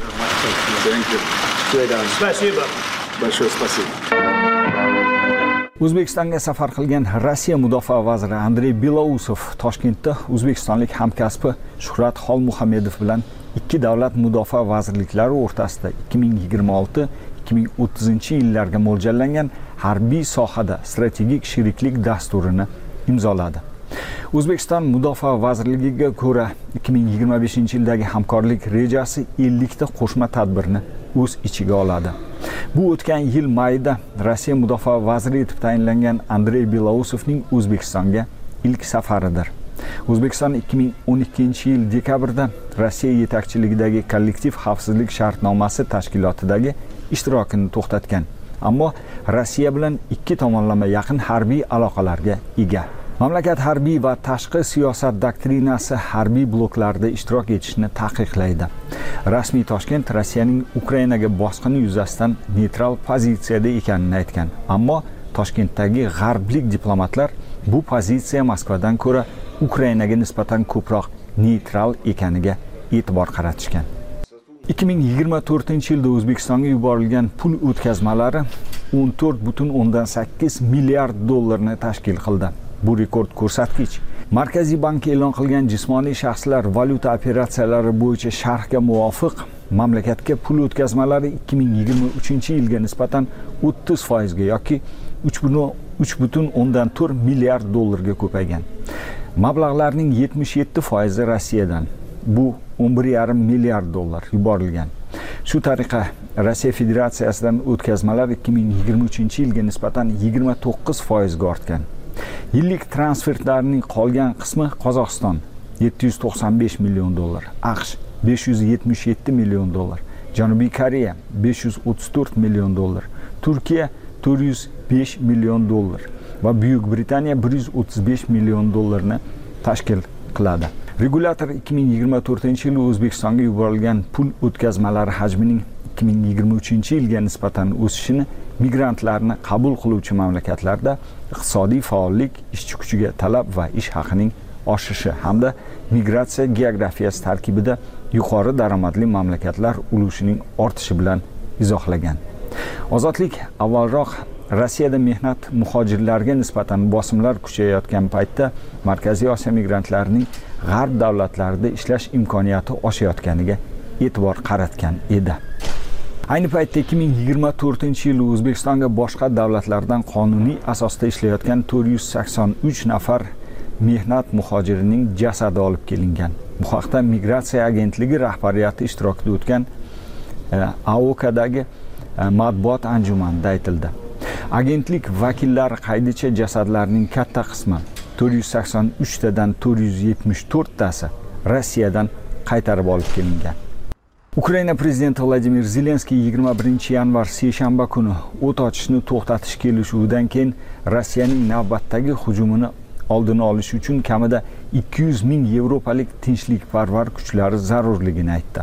O'zbekistonga safar qilgan Rossiya mudofaa vaziri Andrey Belousov Toshkentda o'zbekistonlik hamkasbi Shuhrat Xolmuhammedov bilan ikki davlat mudofaa vazirliklari o'rtasida ikki ming yigirma olti ikki ming o'ttizinchi yillarga mo'ljallangan harbiy sohada strategik sheriklik dasturini imzoladi. O'zbekiston Mudofaa vazirligiga ko'ra ikki ming yigirma beshinchi yildagi hamkorlik rejasi ellik ta qo'shma tadbirni o'z ichiga oladi. Bu o'tgan yil mayida Rossiya mudofaa vaziri etib tayinlangan Andrey Belousovning O'zbekistonga ilk safaridir. O'zbekiston ikki ming o'n ikkinchi yil dekabrda Rossiya yetakchiligidagi kollektiv xavfsizlik shartnomasi tashkilotidagi ishtirokini to'xtatgan. Ammo Rossiya bilan ikki tomonlama yaqin harbiy aloqalarga ega. Mamlakat harbiy va tashqi siyosat doktrinasi harbiy bloklarda ishtirok etishni taqiqlaydi. Rasmiy Toshkent Rossiyaning Ukrainaga bosqini yuzasidan neytral pozitsiyada ekanini aytgan. Ammo Toshkentdagi g'arblik diplomatlar bu pozitsiya Moskvadan ko'ra Ukrainaga nisbatan ko'proq neytral ekaniga e'tibor qaratishgan. ikki ming yigirma to'rtinchi yilda O'zbekistonga yuborilgan pul o'tkazmalari o'n to'rt butun o'ndan sakkiz milliard dollarni tashkil qildi. Bu rekord ko'rsatkich. Markaziy bank e'lon qilgan jismoniy shaxslar valyuta operatsiyalari bo'yicha sharhga muvofiq mamlakatga pul o'tkazmalari ikki ming yigirma uchinchi yilga nisbatan o'ttiz foiz ga yoki uch butun o'ndan to'rt milliard dollarga ko'paygan. Mablag'larning yetmish yetti foizi Rossiyadan, bu o'n bir yarim milliard dollar yuborilgan. Shu tariqa Rossiya Federatsiyasidan o'tkazmalar ikki ming yigirma uchinchi yilga nisbatan yigirma to'qqiz foiz ga ortgan. Yillik transfertlarning qolgan qismi Qozog'iston yetti yuz to'qson besh million dollar, AQSh besh yuz yetmish yetti million dollar, Janubiy Koreya besh yuz o'ttiz to'rt million dollar, Turkiya to'rt yuz besh million dollar va Buyuk Britaniya bir yuz o'ttiz besh million dollarni tashkil qiladi. Regulator ikki ming yigirma to'rtinchi yil O'zbekistonga yuborilgan pul o'tkazmalari hajmining ikki ming yigirma uchinchi yilga nisbatan o'sishini migrantlarni qabul qiluvchi mamlakatlarda iqtisodiy faollik, ishchi kuchiga talab va ish haqining oshishi hamda migratsiya geografiyasi tarkibida yuqori daromadli mamlakatlar ulushining ortishi bilan izohlagan. Ozodlik avvalroq Rossiyada mehnat muhojirlarga nisbatan bosimlar kuchayayotgan paytda Markaziy Osiyo migrantlarining g'arb davlatlarida ishlash imkoniyati oshayotganiga e'tibor qaratgan edi. Ayni paytda ikki ming yigirma to'rtinchi yil O'zbekistonga boshqa davlatlardan qonuniy asosda ishlayotgan to'rt yuz sakson uch nafar mehnat muhojirining jasadi olib kelingan. Bu haqda Migratsiya agentligi rahbariyati ishtirokida o'tgan A O K'dagi matbuot anjumanida aytildi. Agentlik vakillari qaydicha jasadlarning katta qismi to'rt yuz sakson uch tadan to'rt yuz yetmish to'rt tasi Rossiyadan qaytarib olib kelingan. Ukraina prezidenti Vladimir Zelenskiy yigirma birinchi yanvar seshanba kuni o't ochishni to'xtatish kelishuvidan keyin Rossiyaning navbatdagi hujumini oldini olish uchun kamida ikki yuz ming yevropalik tinchlikparvar kuchlari zarurligini aytdi.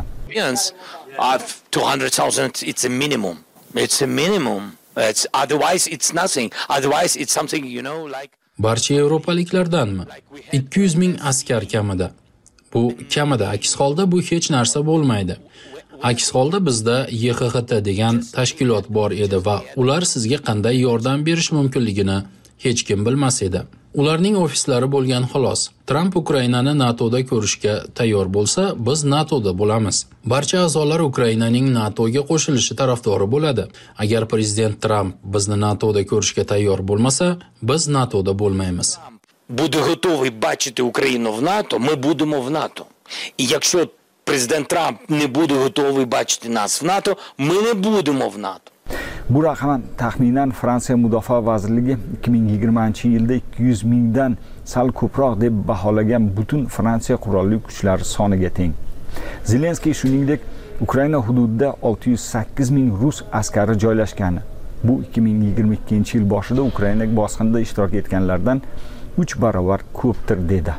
two hundred thousand it's a minimum. It's a minimum. It's otherwise it's nothing. Otherwise it's something, you know, like barcha yevropaliklardanmi? ikki yuz ming askar kamida. Bu kamida, aks holda bu hech narsa bo'lmaydi. Aks holda bizda Y X X T degan tashkilot bor edi va ular sizga qanday yordam berish mumkinligini hech kim bilmas edi. Ularning ofislari bo'lgan xolos. Tramp Ukrainani NATOda ko'rishga tayyor bo'lsa, biz NATOda bo'lamiz. Barcha a'zolar Ukrainaning NATOga qo'shilishi tarafdori bo'ladi. Agar prezident Tramp bizni NATOda ko'rishga tayyor bo'lmasa, biz NATOda bo'lmaymiz. Буде готовий бачити Україну в НАТО, ми будемо в НАТО. І якщо президент Трамп не буде готовий бачити нас в НАТО, ми не будемо в НАТО. Bu raqam taxminan Fransiya Mudofaa vazirligi ikki ming yigirmanchi yilda ikki yuz mingdan sal ko'proq deb baholagan butun Fransiya qurolli kuchlari soniga teng. Zelenskiy shuningdek Ukraina hududida olti yuz sakkiz ming rus askari joylashgani. Bu ikki ming yigirma ikkinchi yil boshida Ukraina bosqinida ishtirok etganlardan uch barobar ko'pdir dedi.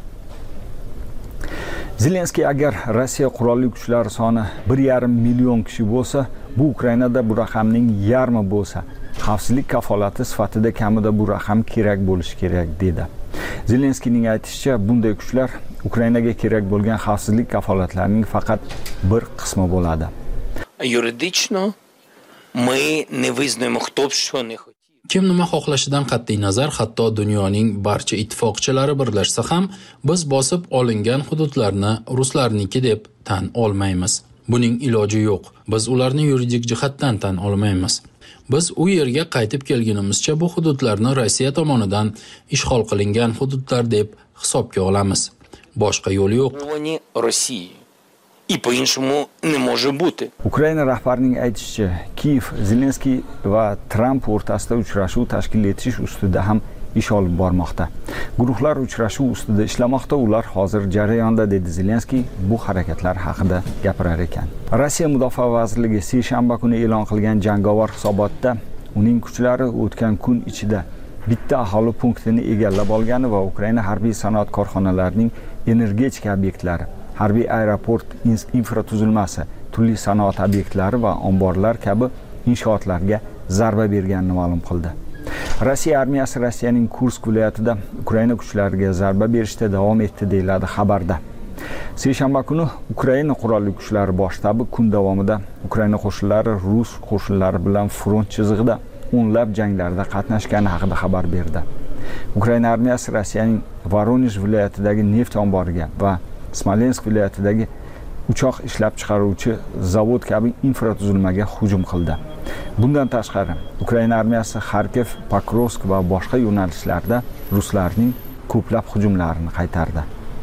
Zelenskiy agar Rossiya qurolli kuchlari soni bir yarim million kishi bo'lsa, bu Ukrainada bu raqamning yarmi bo'lsa, xavfsizlik kafolati sifatida kamida bu raqam kerak bo'lishi kerak dedi. Zelenskiyning aytishicha, bunday kuchlar Ukrainaga kerak bo'lgan xavfsizlik kafolatlarining faqat bir qismi bo'ladi. Юридично ми не визнаємо, хто б що не хотів. Kim nima xohlashidan qat'iy nazar, hatto dunyoning barcha ittifoqchilari birlashsa ham, biz bosib olingan hududlarni ruslarniki deb tan olmaymiz. Buning iloji yo'q. Biz ularni yuridik jihatdan tan olmaymiz. Biz u yerga qaytib kelgunimizcha bu hududlarni Rossiya tomonidan ishg'ol qilingan hududlar deb hisobga olamiz. Boshqa yo'l yo'q. Rossiya и по-іншому не може бути. Ukraina rahbarining aytishicha, Kiyev Zelenskiy va Tramp o'rtasida uchrashuv tashkil etish ustida ham ish olib bormoqda. Guruhlar uchrashuv ustida ishlamoqda, ular hozir jarayonda, dedi Zelenskiy bu harakatlar haqida gapirar ekan. Rossiya Mudofaa vazirligi seshanba kuni e'lon qilgan jangovar hisobotda uning kuchlari o'tgan kun ichida bitta aholi punktini egallab olgani va Ukraina harbiy sanoat korxonalarining energetika obyektlari, harbiy aeroport infratuzilmasi, turli sanoat obyektlari va omborlar kabi inshootlarga zarba berganini ma'lum qildi. Rossiya armiyasi Rossiyaning Kursk viloyatida Ukraina kuchlariga zarba berishda davom etdi, deyiladi xabarda. Seshanba kuni Ukraina qurolli kuchlari bosh shtabi kun davomida Ukraina qo'shinlari Rus qo'shinlari bilan front chizig'ida o'nlab janglarda qatnashgani haqida xabar berdi. Ukraina armiyasi Rossiyaning Voronezh viloyatidagi neft omboriga va Smolensk viloyatidagi uchoq ishlab chiqaruvchi zavod kabi infratuzilmaga hujum qildi. Bundan tashqari, Ukraina armiyasi Kharkiv, Pokrovsk va boshqa yo'nalishlarda ruslarning ko'plab hujumlarini qaytardi.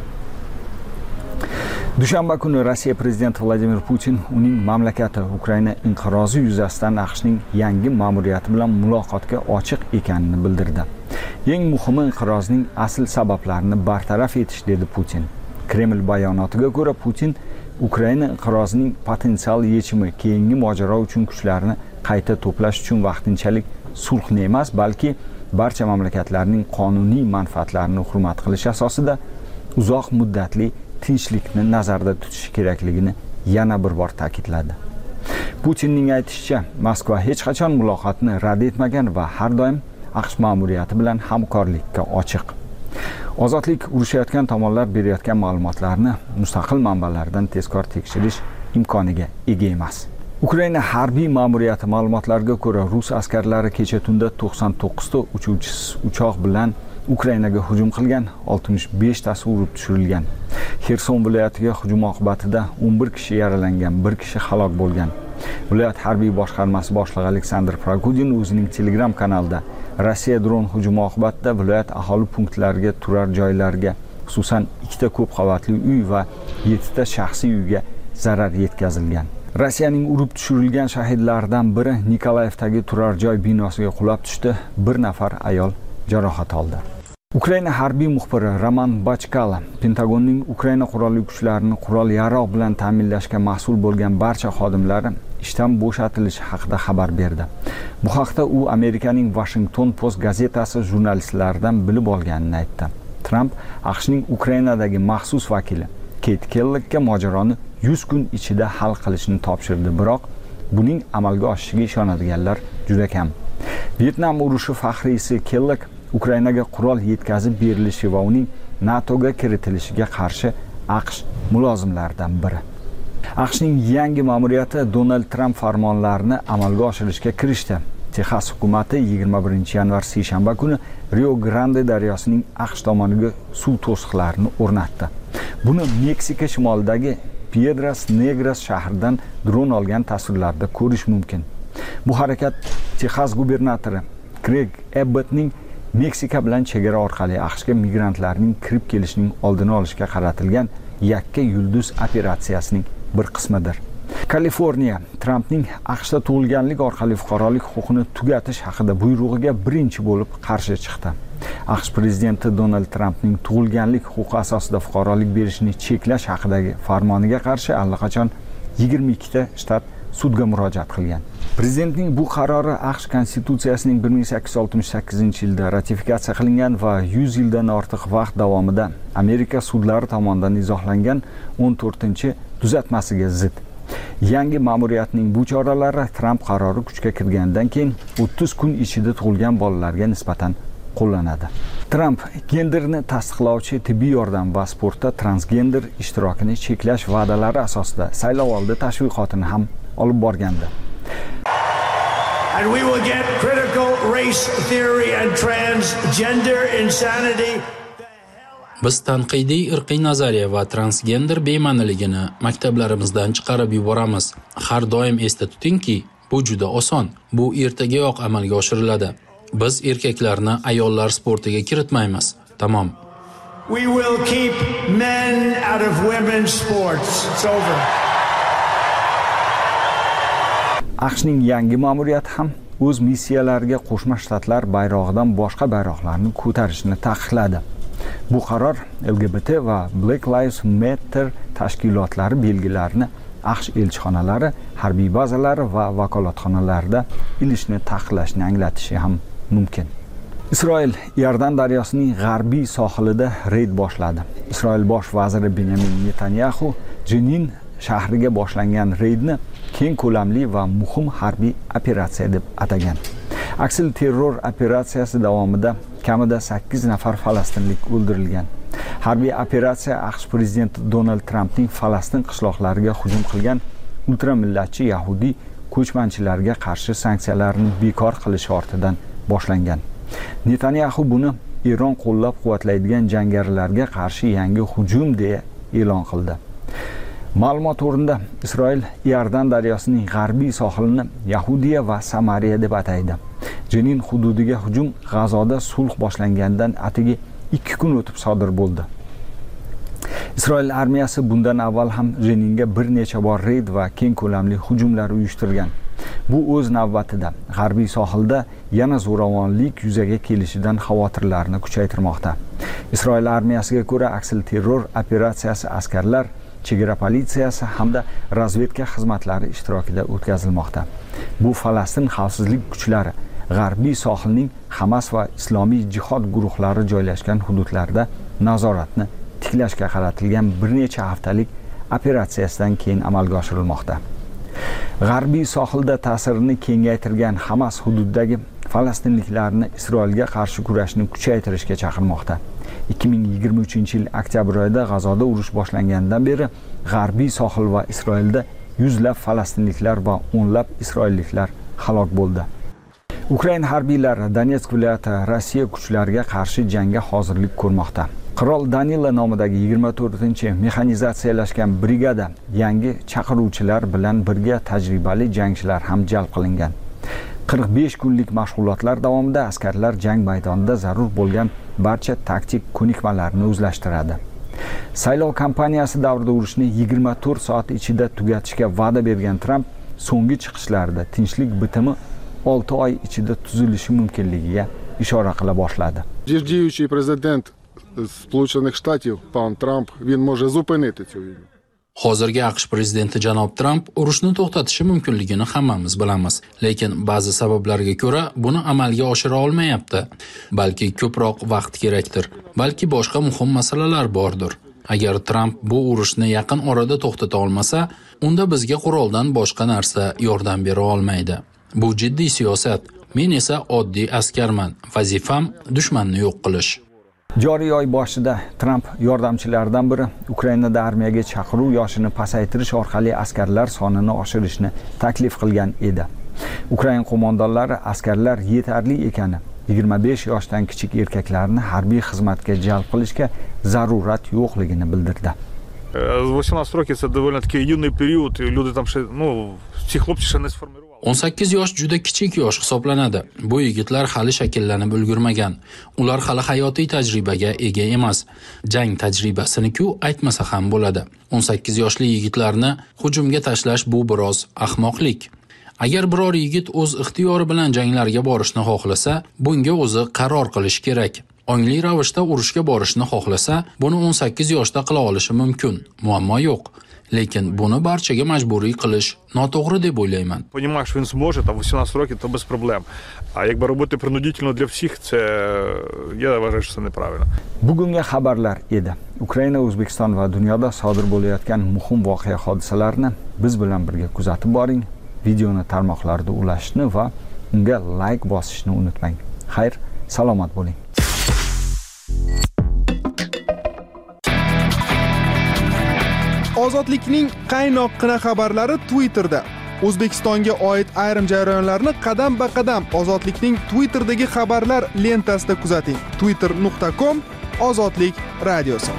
Dushanba kuni Rossiya prezidenti Vladimir Putin uning mamlakati Ukraina inqirozi yuzasidan AQShning yangi ma'muriyati bilan muloqotga ochiq ekanini bildirdi. Eng muhimi inqirozning asl sabablarini bartaraf etish, dedi Putin. Kreml bayonotiga ko'ra, Putin Ukraina inqirozining potensial yechimi keyingi mojaro uchun kuchlarni qayta to'plash uchun vaqtinchalik sulhni emas, balki barcha mamlakatlarning qonuniy manfaatlarini hurmat qilish asosida uzoq muddatli tinchlikni nazarda tutish kerakligini yana bir bor ta'kidladi. Putinning aytishicha, Moskva hech qachon muloqotni rad etmagan va har doim AQSh ma'muriyati bilan hamkorlikka ochiq. Ozodlik urushayotgan tomonlar berayotgan ma'lumotlarni mustaqil manbalardan tezkor tekshirish imkoniga ega emas. Ukraina harbiy ma'muriyati ma'lumotlariga ko'ra, rus askarlari kecha tunda to'qson to'qqiz ta uchuvchisiz uchoq bilan Ukrainaga hujum qilgan, oltmish besh tasi urib tushirilgan. Xerson viloyatiga hujum oqibatida o'n bir kishi yaralangan, bir kishi halok bo'lgan. Viloyat harbiy boshqarmasi boshlig'i Aleksandr Prokudin o'zining Telegram kanalida Rossiya dron hujumi oqibatida viloyat aholi punktlariga, turar joylarga, xususan ikkita ko'p qavatli uy va yettita shaxsiy uyga zarar yetkazilgan. Rossiyaning urib tushirilgan shahidlardan biri Nikolayevdagi turar joy binosiga qulab tushdi, bir nafar ayol jarohat oldi. Ukraina harbiy muxbiri Roman Bachkala Pentagonning Ukraina qurolli kuchlarini qurol-yarog' bilan ta'minlashga mas'ul bo'lgan barcha xodimlari ishdan bo'shatilishi haqida xabar berdi. Bu haqda u Amerikaning Washington Post gazetasi jurnalistlaridan bilib olganini aytdi. Trump AQShning Ukrainadagi maxsus vakili Kate Kelloggga mojaroni yuz kun ichida hal qilishni topshirdi, biroq buning amalga oshishiga ishonadiganlar juda kam. Vyetnam urushi faxriysi Kellogg Ukrainaga qurol yetkazib berilishi va uning NATOga kiritilishiga qarshi AQSh mulozimlaridan biri. AQShning yangi ma'muriyati Donald Trump farmonlarini amalga oshirishga kirishdi. Texas hukumati yigirma birinchi yanvar seshanba kuni Rio Grande daryosining AQSh tomoniga suv to'siqlarini o'rnatdi. Buni Meksika shimolidagi Piedras Negras shahridan dron olgan tasvirlarda ko'rish mumkin. Bu harakat Texas gubernatori Greg Abbottning Meksika bilan chegara orqali AQShga migrantlarning kirib kelishining oldini olishga qaratilgan yakka yulduz operatsiyasining bir qismidir. Kaliforniya Trumpning AQShda tug'ilganlik orqali fuqarolik huquqini tugatish haqida buyrug'iga birinchi bo'lib qarshi chiqdi. AQSh prezidenti Donald Trumpning tug'ilganlik huquqi asosida fuqarolik berishni cheklash haqidagi farmoniga qarshi allaqachon yigirma ikkita shtat sudga murojaat qilgan. Prezidentning bu qarori AQSh konstitutsiyasining bir ming sakkiz yuz oltmish sakkizinchi yilda ratifikatsiya qilingan va yuz yildan ortiq vaqt davomida Amerika sudlari tomonidan izohlangan o'n to'rtinchi tuzatmasiga zid. Yangi ma'muriyatning bu choralari Trump qarori kuchga kirgandan keyin o'ttiz kun ichida tug'ilgan bolalarga nisbatan qo'llanadi. Trump genderni tasdiqlovchi tibbiy yordam va sportda transgender ishtirokini cheklash va'dalari asosida saylovoldi tashviqotini ham olib borgandi. And we will get critical race theory and transgender insanity. Biz tanqidiy irqiy nazariya va transgender bema'niligini maktablarimizdan chiqarib yuboramiz. Har doim esda tutingki, bu juda oson. Bu ertagayoq amalga oshiriladi. Biz erkaklarni ayollar sportiga kiritmaymiz. Tamom. We will keep men out of women's sports. It's over. AQShning yangi ma'muriyati ham o'z missiyalariga Qo'shma Shtatlar bayrog'idan boshqa bayroqlarni ko'tarishni taqiqladi. Bu qaror L G B T va Black Lives Matter tashkilotlari belgilarini AQSh elchixonalari, harbiy bazalari va vakolatxonalarda ilishni taqiqlashni anglatishi ham mumkin. Isroil Iordan daryosining g'arbiy sohilida reyd boshladi. Isroil bosh vaziri Benyamin Netanyahu Jenin shahriga boshlangan reydni keng ko'lamli va muhim harbiy operatsiya deb atagan. Aksil terror operatsiyasi davomida kamida sakkiz nafar falastinlik o'ldirilgan. Harbiy operatsiya AQSh prezidenti Donald Trampning Falastin qishloqlariga hujum qilgan ultramillatchi yahudiy ko'chmanchilarga qarshi sanksiyalarni bekor qilish ortidan boshlangan. Netanyahu buni Eron qo'llab-quvvatlaydigan jangarilarga qarshi yangi hujum deya e'lon qildi. Ma'lumot o'rnida Isroil Iordan daryosining g'arbiy sohilini Yahudiya va Samariya deb ataydi. Jenin hududiga hujum G'azoda sulh boshlangandan atigi ikki kun o'tib sodir bo'ldi. Isroil armiyasi bundan avval ham Jeninga bir necha bor reyd va keng ko'lamli hujumlar uyushtirgan. Bu o'z navbatida g'arbiy sohilda yana zo'ravonlik yuzaga kelishidan xavotirlarni kuchaytirmoqda. Isroil armiyasiga ko'ra aksil terror operatsiyasi askarlar, chegara politsiyasi hamda razvedka xizmatlari ishtirokida o'tkazilmoqda. Bu Falastin xavfsizlik kuchlari g'arbiy sohilning Hamas va islomiy jihod guruhlari joylashgan hududlarda nazoratni tiklashga qaratilgan bir necha haftalik operatsiyasidan keyin amalga oshirilmoqda. G'arbiy sohilda ta'sirini kengaytirgan Hamas hududdagi falastinliklarni Isroilga qarshi kurashni kuchaytirishga chaqirmoqda. ikki ming yigirma uchinchi yil oktyabr oyida G'azoda urush boshlangandan beri g'arbiy sohil va Isroilda yuzlab falastinliklar va o'nlab isroilliklar halok bo'ldi. Ukraina harbiylari Donetsk viloyati Rossiya kuchlariga qarshi jangga hozirlik ko'rmoqda. Qirol Danila nomidagi yigirma to'rtinchi mexanizatsiyalashgan brigada yangi chaqiruvchilar bilan birga tajribali jangchilar ham jalb qilingan. qirq besh kunlik mashg'ulotlar davomida askarlar jang maydonida zarur bo'lgan barcha taktik ko'nikmalarni o'zlashtiradi. Saylov kampaniyasi davrida urushni yigirma to'rt soat ichida tugatishga va'da bergan Tramp so'nggi chiqishlarida tinchlik bitimi olti oy ichida tuzilishi mumkinligiga ishora qila boshladi. Діючий президент Сполучених Штатів пан Трамп, він може зупинити цю війну. Hozirgi AQSh prezidenti janob Tramp urushni to'xtatishi mumkinligini hammamiz bilamiz, lekin ba'zi sabablarga ko'ra buni amalga oshira olmayapti. Balki ko'proq vaqt kerakdir, balki boshqa muhim masalalar bordir. Agar Tramp bu urushni yaqin orada to'xtata olmasa, unda bizga quroldan boshqa narsa yordam bera olmaydi. Bu jiddiy siyosat. Men esa oddiy askarman. Vazifam dushmanni yo'q qilish. Joriy oy boshida Tramp yordamchilaridan biri Ukrainada armiyaga chaqiruv yoshini pasaytirish orqali askarlar sonini oshirishni taklif qilgan edi. Ukraina qo'mondonlari askarlar yetarli ekani, yigirma besh yoshdan kichik erkaklarni harbiy xizmatga jalb qilishga zarurat yo'qligini bildirdi. восемнадцать років це доволі такий юний період, люди там ще, ну, ці хлопці ще не сформували. o'n sakkiz yosh juda kichik yosh hisoblanadi. Bu yigitlar hali shakllanib ulgurmagan. Ular hali hayotiy tajribaga ega emas. Jang tajribasini-ku aytmasa ham bo'ladi. o'n sakkiz yoshli yigitlarni hujumga tashlash bu biroz ahmoqlik. Agar biror yigit o'z ixtiyori bilan janglarga borishni xohlasa, bunga o'zi qaror qilish kerak. Ongli ravishda urushga borishni xohlasa, buni o'n sakkiz yoshda qila olishi mumkin. Muammo yo'q. Lekin buni barchaga majburiy qilish noto'g'ri deb o'ylayman. Понімаєш, що він зможе, там вісімнадцять років, то без проблем. А якби робити принудительно для всіх, це я вважаю, що це неправильно. Bugungi xabarlar edi. Ukraina, O'zbekiston va dunyoda sodir bo'layotgan muhim voqea hodisalarni biz bilan birga kuzatib boring. Videoni tarmoqlarda ulashishni va unga like bosishni unutmang. Xayr, salomat bo'ling. Ozodlikning qaynoqqina xabarlari Twitterda. O'zbekistonga oid ayrim jarayonlarni qadam-ba-qadam Ozodlikning Twitterdagi xabarlar lentasida kuzating. twitter nuqta com Ozodlik radiosi.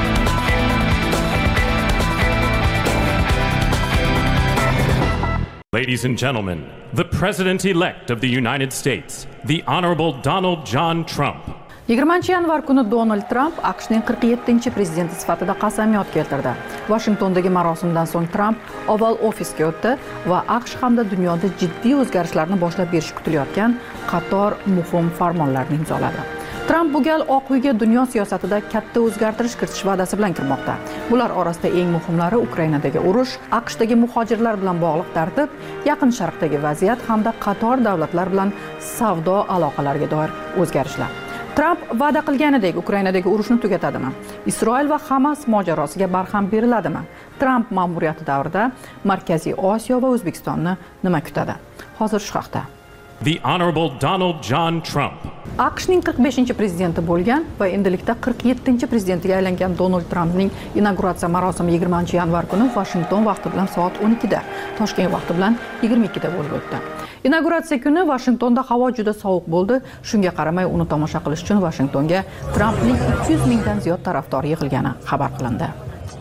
Ladies and gentlemen, the President-elect of the United States, the Honorable Donald John Trump. yigirmanchi yanvar kuni Donald Tramp AQShning qirq yettinchi prezidenti sifatida qasamyod keltirdi. Vashingtondagi marosimdan so'ng Tramp Oval ofisga o'tdi va AQSh hamda dunyoda jiddiy o'zgarishlarni boshlab berishi kutilayotgan qator muhim farmonlarni imzoladi. Tramp bu gal Oq uyga dunyo siyosatida katta o'zgartirish kiritish va'dasi bilan kirmoqda. Bular orasida eng muhimlari Ukrainadagi urush, AQShdagi muhojirlar bilan bog'liq tartib, Yaqin Sharqdagi vaziyat hamda qator davlatlar bilan savdo aloqalariga doir o'zgarishlar. Tramp va'da qilganidek Ukrainadagi urushni tugatadimi? Isroil va Hamas mojarosiga barham beriladimi? Tramp ma'muriyati davrida Markaziy Osiyo va O'zbekistonni nima kutadi? Hozir shu haqda. The Honorable Donald John Trump. AQShning qirq beshinchi prezidenti bo'lgan va endilikda qirq yettinchi prezidentiga aylangan Donald Trampning inauguratsiya marosimi yigirmanchi yanvar kuni Washington vaqti bilan soat o'n ikkida, Toshkent vaqti bilan yigirma ikkida bo'lib o'tdi. Inauguratsiya kuni Washingtonda havo juda sovuq bo'ldi. Shunga qaramay uni tomosha qilish uchun Washingtonga Trampning ikki yuz mingdan ziyod tarafdori yig'ilgani xabar qilindi.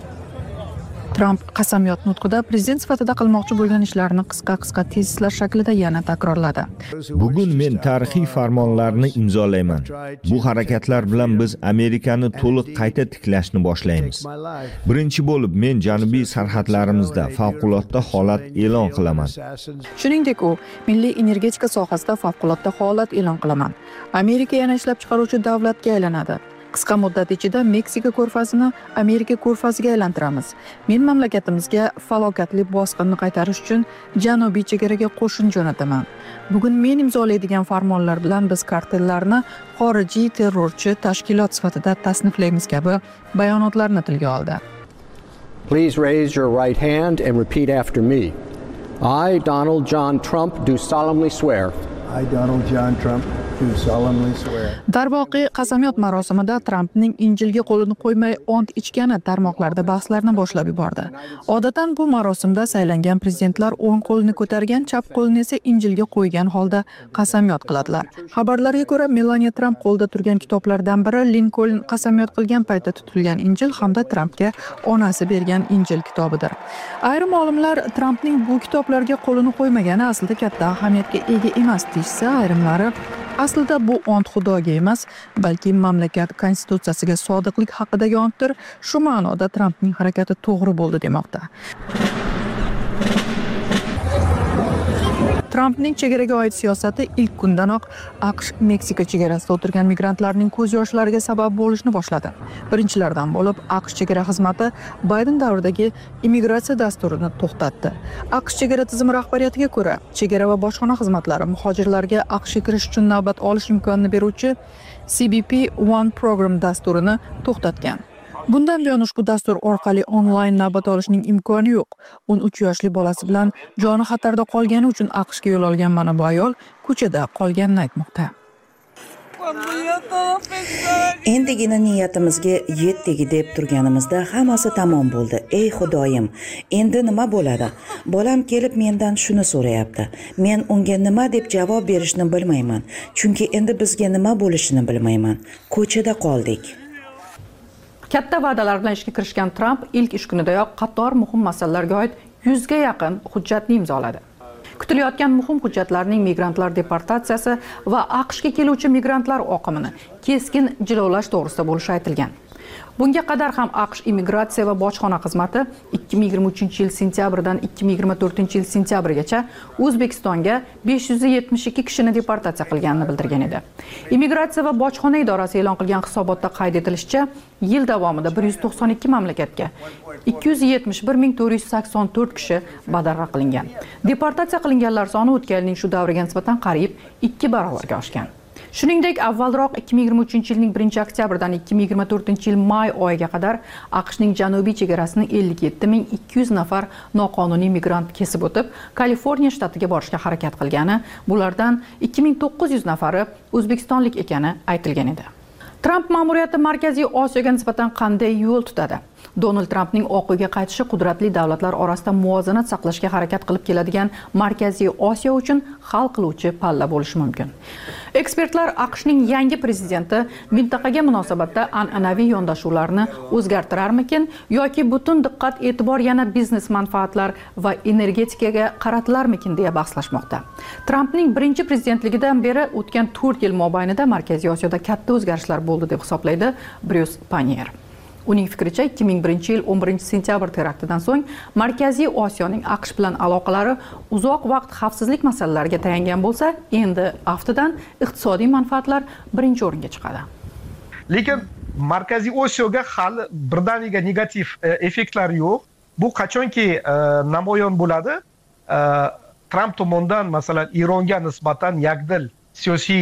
Tramp qasamyod nutqida prezident sifatida qilmoqchi bo'lgan ishlarini qisqa-qisqa tezislar shaklida yana takrorladi. Bugun men tarixiy farmonlarni imzolayman. Bu harakatlar bilan biz Amerikani to'liq qayta tiklashni boshlaymiz. Birinchi bo'lib men janubiy sarhadlarimizda favqulodda holat e'lon qilaman. Shuningdek, u milliy energetika sohasida favqulodda holat e'lon qilaman. Amerika yana ishlab chiqaruvchi davlatga aylanadi. Qisqa muddat ichida Meksika ko'rfazini Amerika ko'rfaziga aylantiramiz. Men mamlakatimizga falokatli bosqinni qaytarish uchun janubiy chegaraga qo'shin jo'nataman. Bugun men imzolaydigan farmonlar bilan biz kartellarni xorijiy terrorchi tashkilot sifatida tasniflaymiz kabi bayonotlarni tilga oldi. Please raise your right hand and repeat after me. I, Donald John Trump, do solemnly swear. I, Donald John Trump, do solemnly swear. Darvoqe qasamyod marosimida Trampning Injilga qo'lini qo'ymay ont ichgani tarmoqlarda bahslarni boshlab yubordi. Odatdan bu marosimda saylangan prezidentlar o'ng qo'lini ko'targan, chap qo'lini esa Injilga qo'ygan holda qasamyod qiladilar. Xabarlarga ko'ra, Melania Trump qo'lda turgan kitoblardan biri Lincoln qasamyod qilgan paytda tutilgan Injil hamda Trampga onasi bergan Injil kitobidir. Ayrim olimlar Trampning bu kitoblarga qo'lini qo'ymagani aslida katta ahamiyatga ega emas deyishsa, ayrimlari aslida bu ont xudoga emas, balki mamlakat konstitutsiyasiga sodiqlik haqidagi ontdir. Shu ma'noda Trampning harakati to'g'ri bo'ldi demoqda. Trampning chegaraga oid siyosati ilk kundanoq AQSh Meksika chegarasida o'tirgan migrantlarning ko'z yoshlariga sabab bo'lishni boshladi. Birinchilardan bo'lib AQSh chegara xizmati Bayden davridagi immigratsiya dasturini to'xtatdi. AQSh chegara tizimi rahbariyatiga ko'ra, chegara va bojxona xizmatlari muhojirlarga AQShga kirish uchun navbat olish imkonini beruvchi C B P One program dasturini to'xtatgan. Bundan buyon ushbu dastur orqali onlayn navbat olishning imkoni yo'q. o'n uch yoshli bolasi bilan joni xatarda qolgani uchun AQShga yo'l olgan mana bu ayol ko'chada qolganini aytmoqda. Endigina niyatimizga yetdigi deb turganimizda hammasi tamom bo'ldi. Ey Xudoyim, endi nima bo'ladi? Bolam kelib mendan shuni so'rayapti. Men unga nima deb javob berishni bilmayman, chunki endi bizga nima bo'lishini bilmayman. Ko'chada qoldik. Katta va'dalar bilan ishga kirishgan Tramp ilk ish kunidayoq qator muhim masalalarga oid yuzga yaqin hujjatni imzoladi. Kutilayotgan muhim hujjatlarning migrantlar deportatsiyasi va AQShga keluvchi migrantlar oqimini keskin jilovlash to'g'risida bo'lishi aytilgan. Bunga qadar ham AQSh immigratsiya va bojxona xizmati ikki ming yigirma uchinchi yil sentyabrdan ikki ming yigirma to'rtinchi yil sentyabrigacha O'zbekistonga besh yuz yetmish ikki kishini deportatsiya qilganini bildirgan edi. Immigratsiya va bojxona idorasi e'lon qilgan hisobotda qayd etilishicha, yil davomida bir yuz to'qson ikki mamlakatga ikki yuz yetmish bir ming to'rt yuz sakson to'rt kishi badarg'a qilingan. Deportatsiya qilinganlar soni o'tgan yilning shu davriga nisbatan qariyb ikki barobarga oshgan. Shuningdek, avvalroq ikki ming yigirma uchinchi yilning birinchi oktyabridan ikki ming yigirma to'rtinchi yil may oyiga qadar AQShning janubiy chegarasini ellik yetti ming ikki yuz nafar noqonuniy migrant kesib o'tib, Kaliforniya shtatiga borishga harakat qilgani, bulardan ikki ming to'qqiz yuz nafari o'zbekistonlik ekani aytilgan edi. Tramp ma'muriyati Markaziy Osiyoga nisbatan qanday yo'l tutadi? Donald Trampning Oq uyga qaytishi qudratli davlatlar orasida muvozanat saqlashga harakat qilib keladigan Markaziy Osiyo uchun hal qiluvchi palla bo'lishi mumkin. Ekspertlar AQShning yangi prezidenti mintaqaga munosabatda an'anaviy yondashuvlarni o'zgartirarmikin yoki butun diqqat e'tibor yana biznes manfaatlar va energetikaga qaratilarmikin deya bahslashmoqda. Trampning birinchi prezidentligidan beri o'tgan to'rt yil mobaynida Markaziy Osiyoda katta o'zgarishlar bo'ldi deb hisoblaydi Bryus Panier. Uning fikricha ikki ming birinchi yil o'n birinchi sentyabr teraktidan so'ng Markaziy Osiyoning AQSh bilan aloqalari uzoq vaqt xavfsizlik masalalariga tayangan bo'lsa, endi aftidan iqtisodiy manfaatlar birinchi o'ringa chiqadi. Lekin Markaziy Osiyoga hali birdaniga negativ effektlar yo'q. Bu qachonki namoyon bo'ladi, Tramp tomonidan masalan Eronga nisbatan yakdil siyosiy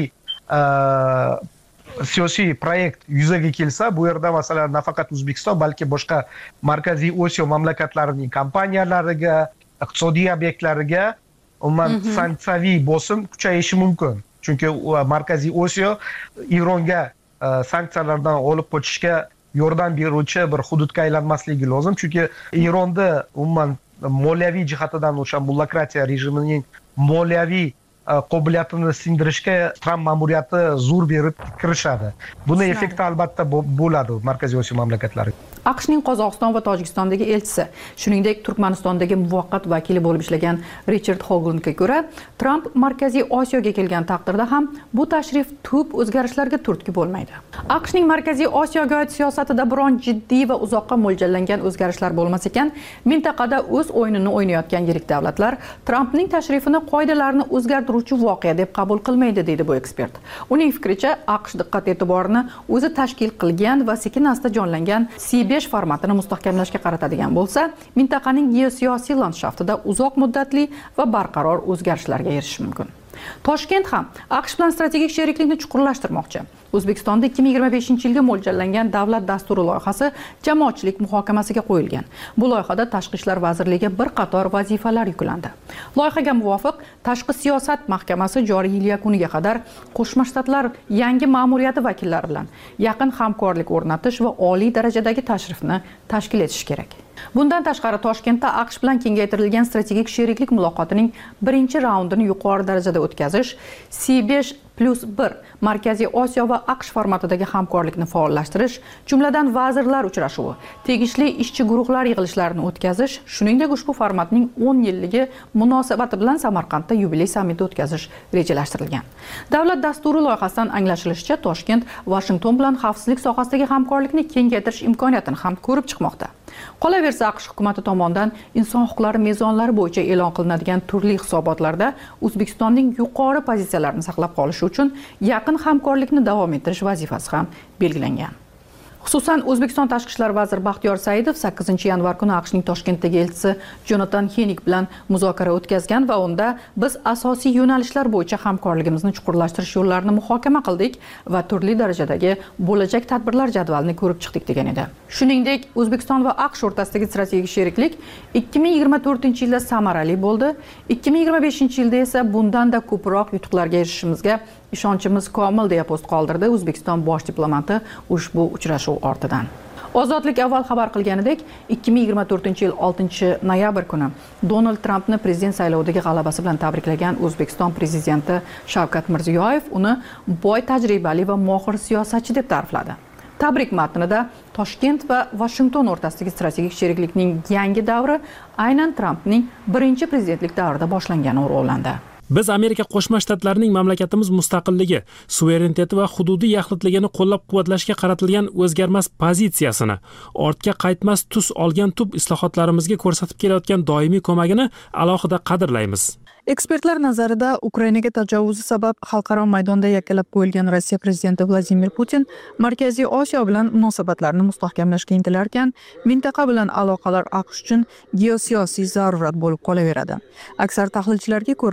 siyosiy proyekt yuzaga kelsa, bu yerda masalan nafaqat O'zbekiston, balki boshqa Markaziy Osiyo mamlakatlarining kompaniyalariga, iqtisodiy obyektlariga umuman sanksiyaviy bosim kuchayishi mumkin. Chunki Markaziy Osiyo Eronga sanksiyalardan olib qochishga yordam beruvchi bir hududga aylanmasligi lozim. Chunki Eronda umuman moliyaviy jihatidan o'sha bullokratiya rejimining moliyaviy qobiliyatini sindirishga Tramp ma'muriyati zo'r berib kirishadi. Buni effekti albatta bo'ladi Markaziy Osiyo mamlakatlari. AQShning Qozog'iston va Tojikistondagi elchisi, shuningdek Turkmanistondagi muvaqqat vakili bo'lib ishlagan Richard Hoganga ko'ra, Tramp Markaziy Osiyoga kelgan taqdirda ham bu tashrif tub o'zgarishlarga turtki bo'lmaydi. AQShning Markaziy Osiyoga oid siyosatida biron jiddiy va uzoqqa mo'ljallangan o'zgarishlar bo'lmas ekan, mintaqada o'z o'yinini o'ynayotgan yirik davlatlar Trampning tashrifini qoidalarni o'zgartiruvchi voqea deb qabul qilmaydi, deydi bu ekspert. Uning fikricha, AQSh diqqat e'tiborini o'zi tashkil qilgan va sekin-asta jonlangan C besh formatini mustahkamlashga qaratadigan bo'lsa, mintaqaning geosiyosiy landshaftida uzoq muddatli va barqaror o'zgarishlarga erishish mumkin. Toshkent ham AQSh bilan strategik sheriklikni chuqurlashtirmoqchi. O'zbekistonda ikki ming yigirma beshinchi yilga mo'ljallangan davlat dasturi loyihasi jamoatchilik muhokamasiga qo'yilgan. Bu loyihada Tashqi ishlar vazirligiga bir qator vazifalar yuklandi. Loyihaga muvofiq Tashqi siyosat mahkamasi joriy yil yakuniga qadar Qo'shma Shtatlar yangi ma'muriyati vakillari bilan yaqin hamkorlik o'rnatish va oliy darajadagi tashrifni tashkil etish kerak. Bundan tashqari Toshkentda AQSh bilan kengaytirilgan strategik sheriklik muloqotining birinchi raundini yuqori darajada o'tkazish, C besh plus bir Markaziy Osiyo va AQSh formatidagi hamkorlikni faollashtirish, jumladan vazirlar uchrashuvi, tegishli ishchi guruhlar yig'ilishlarini o'tkazish, shuningdek ushbu formatning o'n yilligi munosabati bilan Samarqandda yubiley sammiti o'tkazish rejalashtirilgan. Davlat dasturi loyihasidan anglashilishicha, Toshkent Washington bilan xavfsizlik sohasidagi hamkorlikni kengaytirish imkoniyatini ham ko'rib chiqmoqda. Qolaversa, AQSh hukumati tomonidan inson huquqlari mezonlari bo'yicha e'lon qilinadigan turli hisobotlarda O'zbekistonning yuqori pozitsiyalarini saqlab qolish uchun yaqin hamkorlikni davom ettirish vazifasi ham belgilangan. Xususan, O'zbekiston Tashqi ishlar vaziri Baxtiyor Saidov sakkizinchi yanvar kuni AQShning Toshkentdagi elchisi Jonathan Henig bilan muzokara o'tkazgan va unda biz asosiy yo'nalishlar bo'yicha hamkorligimizni chuqurlashtirish yo'llarini muhokama qildik va turli darajadagi bo'lajak tadbirlar jadvalini ko'rib chiqdik degan edi. Shuningdek, O'zbekiston va AQSh o'rtasidagi strategik sheriklik ikki ming yigirma to'rtinchi yilda samarali bo'ldi. ikki ming yigirma beshinchi yilda esa bundan-da ko'proq yutuqlarga erishishimizga ishonchimiz komil deya post qoldirdi O'zbekiston bosh diplomati ushbu uchrashuv ortidan. Ozodlik avval xabar qilganidek, ikki ming yigirma to'rtinchi yil oltinchi noyabr kuni Donald Trampni prezident saylovidagi g'alabasi bilan tabriklagan O'zbekiston prezidenti Shavkat Mirziyoyev uni boy tajribali va mohir siyosatchi deb ta'rifladi. Tabrik matnida Toshkent va Washington o'rtasidagi strategik sheriklikning yangi davri aynan Trampning birinchi prezidentlik davrida boshlangani o'rg'landi. Biz Amerika Qo'shma Shtatlarining mamlakatimiz mustaqilligi, suvereniteti va hududiy yaxlitligini qo'llab-quvvatlashga qaratilgan o'zgarmas pozitsiyasini, ortga qaytmas tus olgan tub islohotlarimizga ko'rsatib kelayotgan doimiy ko'magini alohida qadrlaymiz. Ekspertlar nazarida Ukrainaga tajovuz sabab xalqaro maydonda yakkalab qo'yilgan Rossiya prezidenti Vladimir Putin Markaziy Osiyo bilan munosabatlarni mustahkamlashga intilarkan, mintaqa bilan aloqalar AQSh uchun geosiyosiy zarurat bo'lib qolaveradi. Aksar tahlilchilarga ko'ra, Donald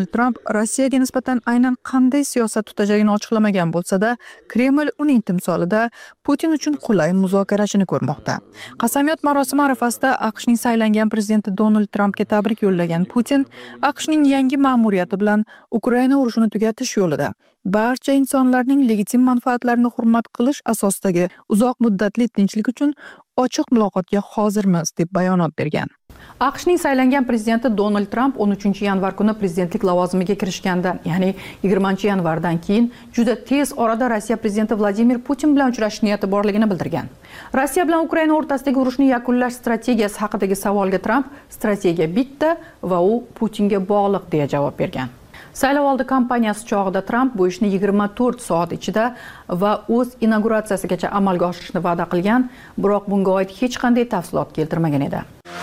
Donald Tramp Rossiyaga nisbatan aynan qanday siyosat tutajagini ochiqlamagan bo'lsa-da, Kreml uning timsolida Putin uchun qulay muzokarachini ko'rmoqda. Qasamyod marosimi arafasida AQShning saylangan prezidenti Donald Trampga tabrik yo'llagan Putin, AQShning yangi ma'muriyati bilan Ukraina urushini tugatish yo'lida barcha insonlarning legitim manfaatlarini hurmat qilish asosidagi uzoq muddatli tinchlik uchun ochiq muloqotga hozirmiz deb bayonot bergan. AQShning saylangan prezidenti Donald Tramp o'n uchinchi yanvar kuni prezidentlik lavozimiga kirishganda, ya'ni yigirmanchi yanvardan keyin juda tez orada Rossiya prezidenti Vladimir Putin bilan uchrashish niyati borligini bildirgan. Rossiya bilan Ukraina o'rtasidagi urushni yakunlash strategiyasi haqidagi savolga Tramp strategiya bitta va u Putinga bog'liq deya javob bergan. Saylovoldi kampaniyasi chog'ida Tramp bu ishni yigirma to'rt soat ichida va o'z inauguratsiyasigacha amalga oshirishni va'da qilgan, biroq bunga oid hech qanday tafsilot keltirmagan edi.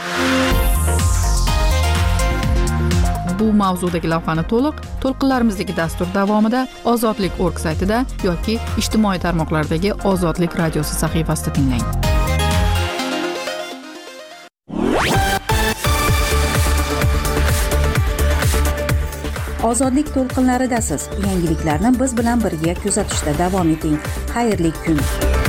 Bu mavzudagi lavhani to'liq to'lqinlarimizdagi dastur davomida ozodlik точка org saytida yoki ijtimoiy tarmoqlardagi Ozodlik radiosi sahifasida tinglang. Ozodlik to'lqinlaridasiz. Yangiliklarni biz bilan birga kuzatishda davom eting. Xayrli kun.